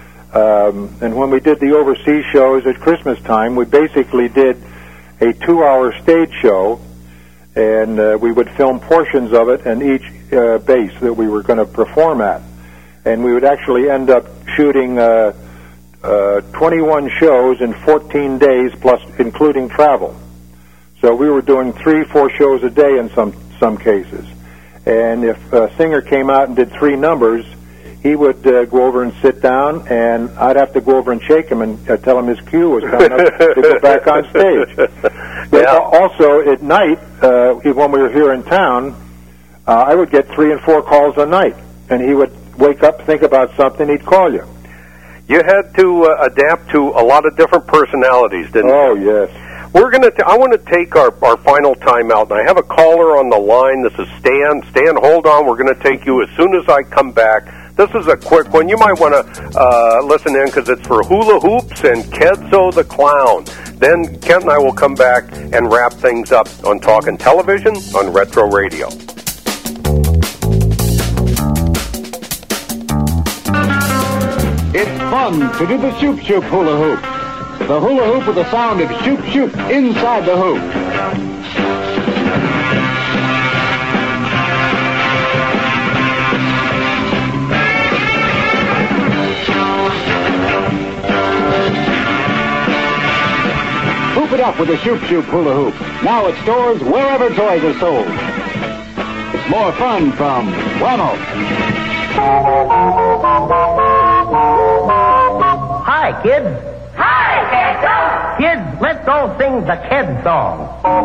Um, and when we did the overseas shows at Christmas time, we basically did a two-hour stage show, and uh, we would film portions of it in each uh, base that we were going to perform at. And we would actually end up shooting uh, uh, twenty-one shows in fourteen days, plus including travel. So we were doing three, four shows a day in some some cases. And if a singer came out and did three numbers, he would uh, go over and sit down, and I'd have to go over and shake him and uh, tell him his cue was coming up to go back on stage. But Yeah. also at night, uh, when we were here in town, uh, I would get three and four calls a night, and he would wake up, think about something, he'd call you. You had to uh, adapt to a lot of different personalities, didn't Oh, you? yes. We're gonna. T- I want to take our, our final time out, and I have a caller on the line. This is Stan. Stan, hold on. We're going to take you as soon as I come back. This is a quick one. You might want to uh, listen in because it's for Hula Hoops and Kedzo the Clown. Then Kent and I will come back and wrap things up on Talkin' Television on Retro Radio. It's fun to do the shoop shoop hula hoop. The hula hoop with the sound of shoop shoop inside the hoop. Hoop it up with the shoop shoop hula hoop. Now at stores wherever toys are sold. It's more fun from Ronald. Hi, kids. Hi, Kedzo. Kids, let's all sing the Ked song.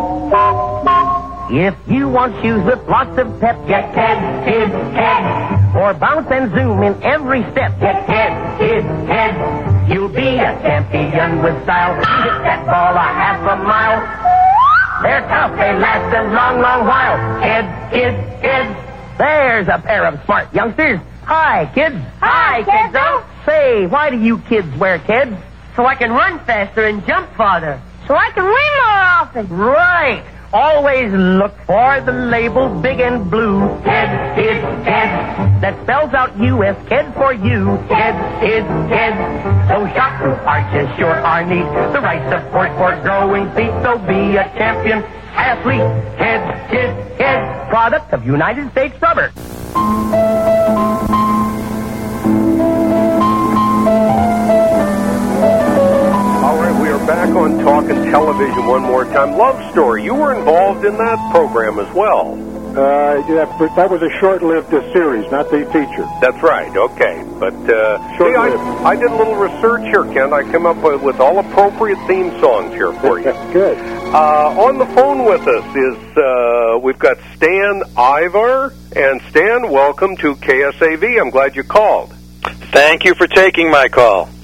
If you want shoes with lots of pep, get Ked, Kid, Ked. Or bounce and zoom in every step, get Ked, Kid, Ked. You'll be a champion with style. Hit that ball a half a mile. They're tough, they last a long, long while. Ked, Kid, Ked. There's a pair of smart youngsters. Hi, kids. Hi, Kedzo. Say, why do you kids wear Keds? So I can run faster and jump farther. So I can win more often. Right. Always look for the label big and blue. Ked, Kid, Ked. That spells out U S Ked for you. Ked, Kid, Ked. So shot through arches sure are neat. The right support for growing feet. So be a champion athlete. Ked, Kid, Ked. Product of United States Rubber. All right, we are back on Talkin' Television one more time. Love Story. You were involved in that program as well. Uh, yeah, but that was a short-lived uh, series, not the feature. That's right. Okay, but uh, hey, I, I did a little research here, Ken. I came up with, with all appropriate theme songs here for you. Good. Uh, on the phone with us is uh, we've got Stan Ivar, and Stan, welcome to K S A V. I'm glad you called. Thank you for taking my call.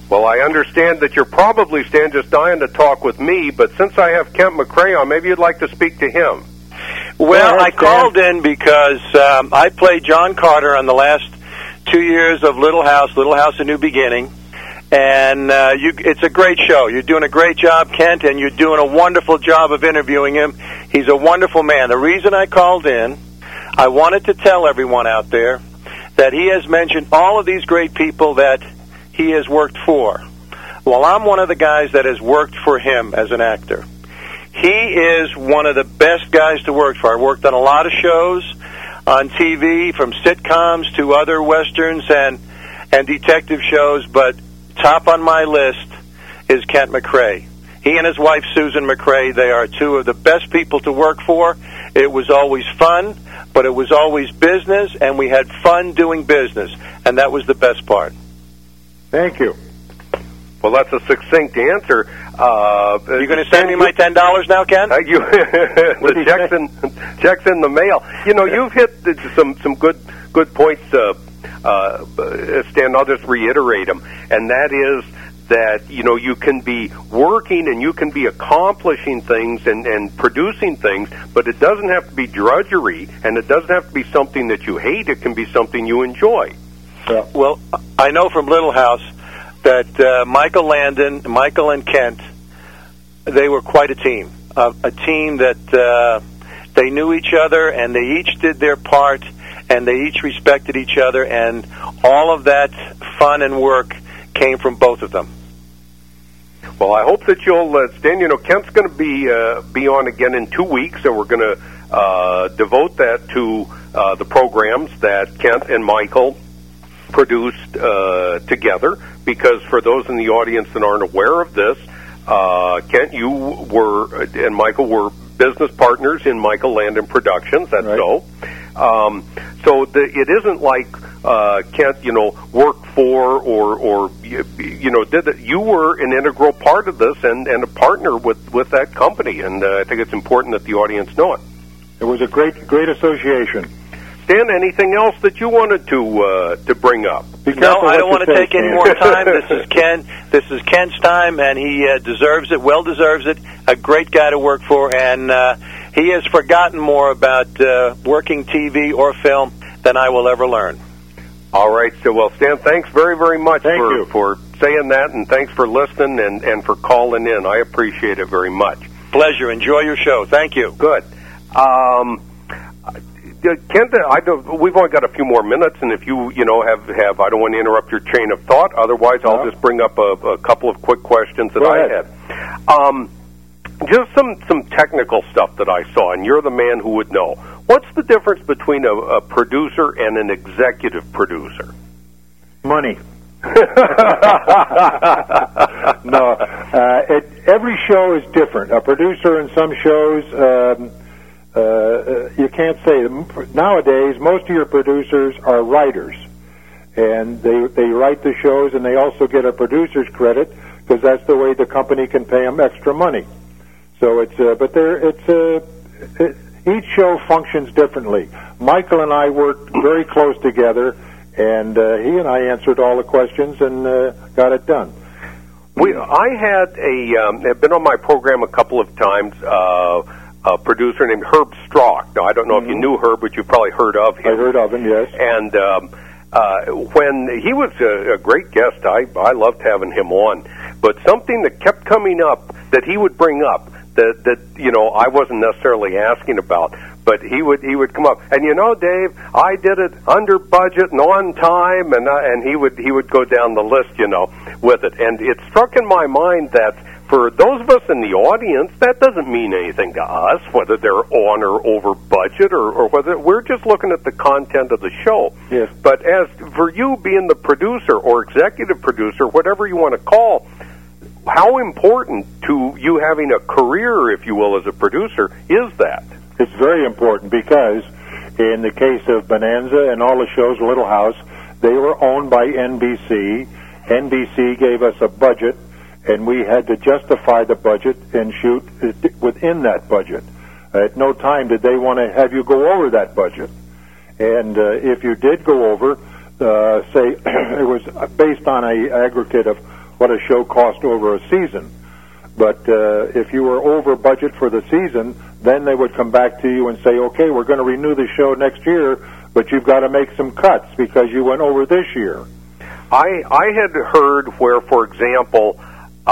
Well, I understand that you're probably, Stan, just dying to talk with me, but since I have Kent McCrae on, maybe you'd like to speak to him. Well, ahead, I called in because um, I played John Carter on the last two years of Little House, Little House: A New Beginning, and uh, you, it's a great show. You're doing a great job, Kent, and you're doing a wonderful job of interviewing him. He's a wonderful man. The reason I called in, I wanted to tell everyone out there that he has mentioned all of these great people that he has worked for. Well, I'm one of the guys that has worked for him as an actor. He is one of the best guys to work for. I worked on a lot of shows on T V, from sitcoms to other westerns and and detective shows, but top on my list is Kent McCrae. He and his wife, Susan McCrae, they are two of the best people to work for. It was always fun, but it was always business, and we had fun doing business, and that was the best part. Thank you. Well, that's a succinct answer. Uh, you going to send me my ten dollars now, Ken? Uh, you, the checks in, checks in the mail. You know, you've hit the, some some good good points, uh, uh, Stan. I'll just reiterate them, and that is that, you know, you can be working and you can be accomplishing things and, and producing things, but it doesn't have to be drudgery, and it doesn't have to be something that you hate. It can be something you enjoy. Yeah. Well, I know from Little House that uh, Michael Landon, Michael and Kent, they were quite a team. Uh, a team that uh, they knew each other, and they each did their part, and they each respected each other, and all of that fun and work came from both of them. Well, I hope that you'll, uh, Stan, you know, Kent's going to be uh, be on again in two weeks, and we're going to uh, devote that to uh, the programs that Kent and Michael produced uh, together, because for those in the audience that aren't aware of this, uh, Kent, you were, and Michael were business partners in Michael Landon Productions, that's right. so. Um, so the, it isn't like uh, Kent, you know, worked for or, or you, you know, did it. You were an integral part of this and, and a partner with, with that company, and uh, I think it's important that the audience know it. It was a great, great association. Stan, anything else that you wanted to uh, to bring up? No, I don't want to take any more time. This is Ken. This is Ken's time, and he uh, deserves it. Well deserves it. A great guy to work for, and uh, he has forgotten more about uh, working T V or film than I will ever learn. All right. So, well, Stan, thanks very, very much Thank for you. for saying that, and thanks for listening and and for calling in. I appreciate it very much. Pleasure. Enjoy your show. Thank you. Good. Um, Kent, I don't, we've only got a few more minutes, and if you, you know, have, have I don't want to interrupt your chain of thought. Otherwise, I'll no. just bring up a, a couple of quick questions that Go I ahead. had. Um, just some, some technical stuff that I saw, and you're the man who would know. What's the difference between a, a producer and an executive producer? Money. no, uh, it, every show is different. A producer in some shows, um, uh, you can't say. Nowadays, most of your producers are writers, and they they write the shows, and they also get a producer's credit because that's the way the company can pay them extra money. So it's, uh, but there, it's uh, it, each show functions differently. Michael and I worked very close together. And uh, he and I answered all the questions and uh, got it done. We, I had a, um, have been on my program a couple of times, uh, a producer named Herb Strock. Now, I don't know mm-hmm. if you knew Herb, but you've probably heard of him. I heard of him, yes. And um, uh, when he was a, a great guest, I, I loved having him on. But something that kept coming up that he would bring up that, that you know, I wasn't necessarily asking about, but he would he would come up, and you know, Dave, I did it under budget and on time, and uh, and he would he would go down the list, you know, with it. And it struck in my mind that for those of us in the audience, that doesn't mean anything to us, whether they're on or over budget, or, or whether we're just looking at the content of the show. Yes. But as for you being the producer or executive producer, whatever you want to call, how important to you having a career, if you will, as a producer, is that? It's very important because in the case of Bonanza and all the shows, Little House, they were owned by N B C. N B C gave us a budget, and we had to justify the budget and shoot within that budget. At no time did they want to have you go over that budget. And uh, if you did go over, uh, say it was based on an aggregate of what a show cost over a season. But uh, if you were over budget for the season, then they would come back to you and say, okay, we're going to renew the show next year, but you've got to make some cuts because you went over this year. I I had heard where, for example,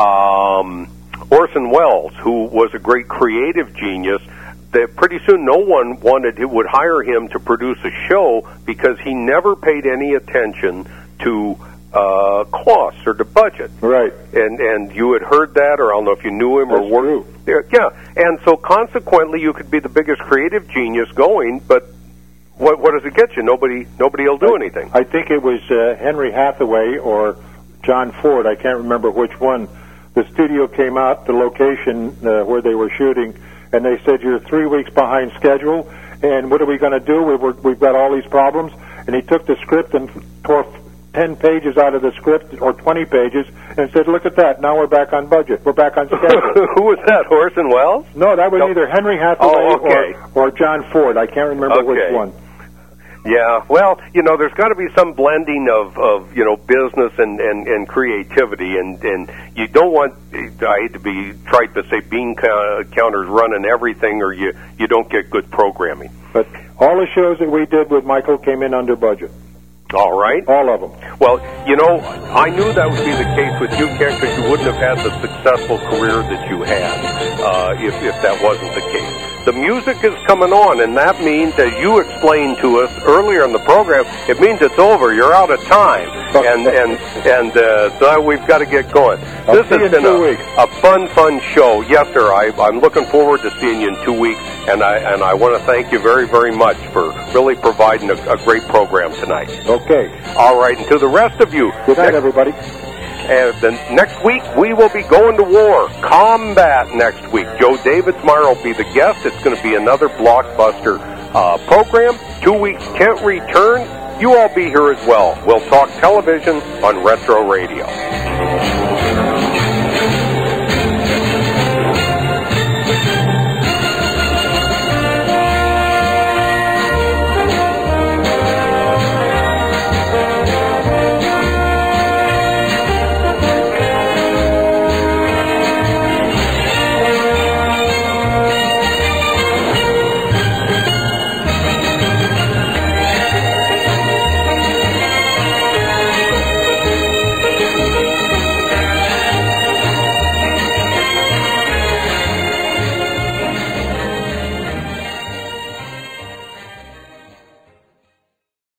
um, Orson Welles, who was a great creative genius, that pretty soon no one wanted would hire him to produce a show because he never paid any attention to uh, costs or to budget. Right. And and you had heard that, or I don't know if you knew him That's or worked there. Yeah. And so consequently, you could be the biggest creative genius going, but what what does it get you? Nobody nobody will do I, anything. I think it was uh, Henry Hathaway or John Ford. I can't remember which one. The studio came out, the location uh, where they were shooting, and they said, you're three weeks behind schedule, and what are we going to do? We were, we've got all these problems. And he took the script and tore ten pages out of the script, or twenty pages, and said, look at that, now we're back on budget. We're back on schedule. Who was that, Orson Welles? No, that was Nope. either Henry Hathaway Oh, okay. or, or John Ford. I can't remember Okay. which one. Yeah, well, you know, there's got to be some blending of, of you know, business and, and, and creativity, and, and you don't want, I hate to be trite to say, bean counters running everything, or you, you don't get good programming. But all the shows that we did with Michael came in under budget. All right. All of them. Well, you know, I knew that would be the case with you, Ken, because you wouldn't have had the successful career that you had uh, if, if that wasn't the case. The music is coming on, and that means, as you explained to us earlier in the program, it means it's over. You're out of time, and and and uh, so we've got to get going. I'll this see you has in been two a, weeks. a fun, fun show. Yes, sir. I, I'm looking forward to seeing you in two weeks, and I and I want to thank you very, very much for really providing a, a great program tonight. Okay. All right, and to the rest of you, Good night, next, everybody. uh, the next week we will be going to war, combat next week. Joe Davidsmeyer will be the guest. It's going to be another blockbuster uh, program. Two weeks, Kent returns. You all be here as well. We'll talk television on Retro Radio.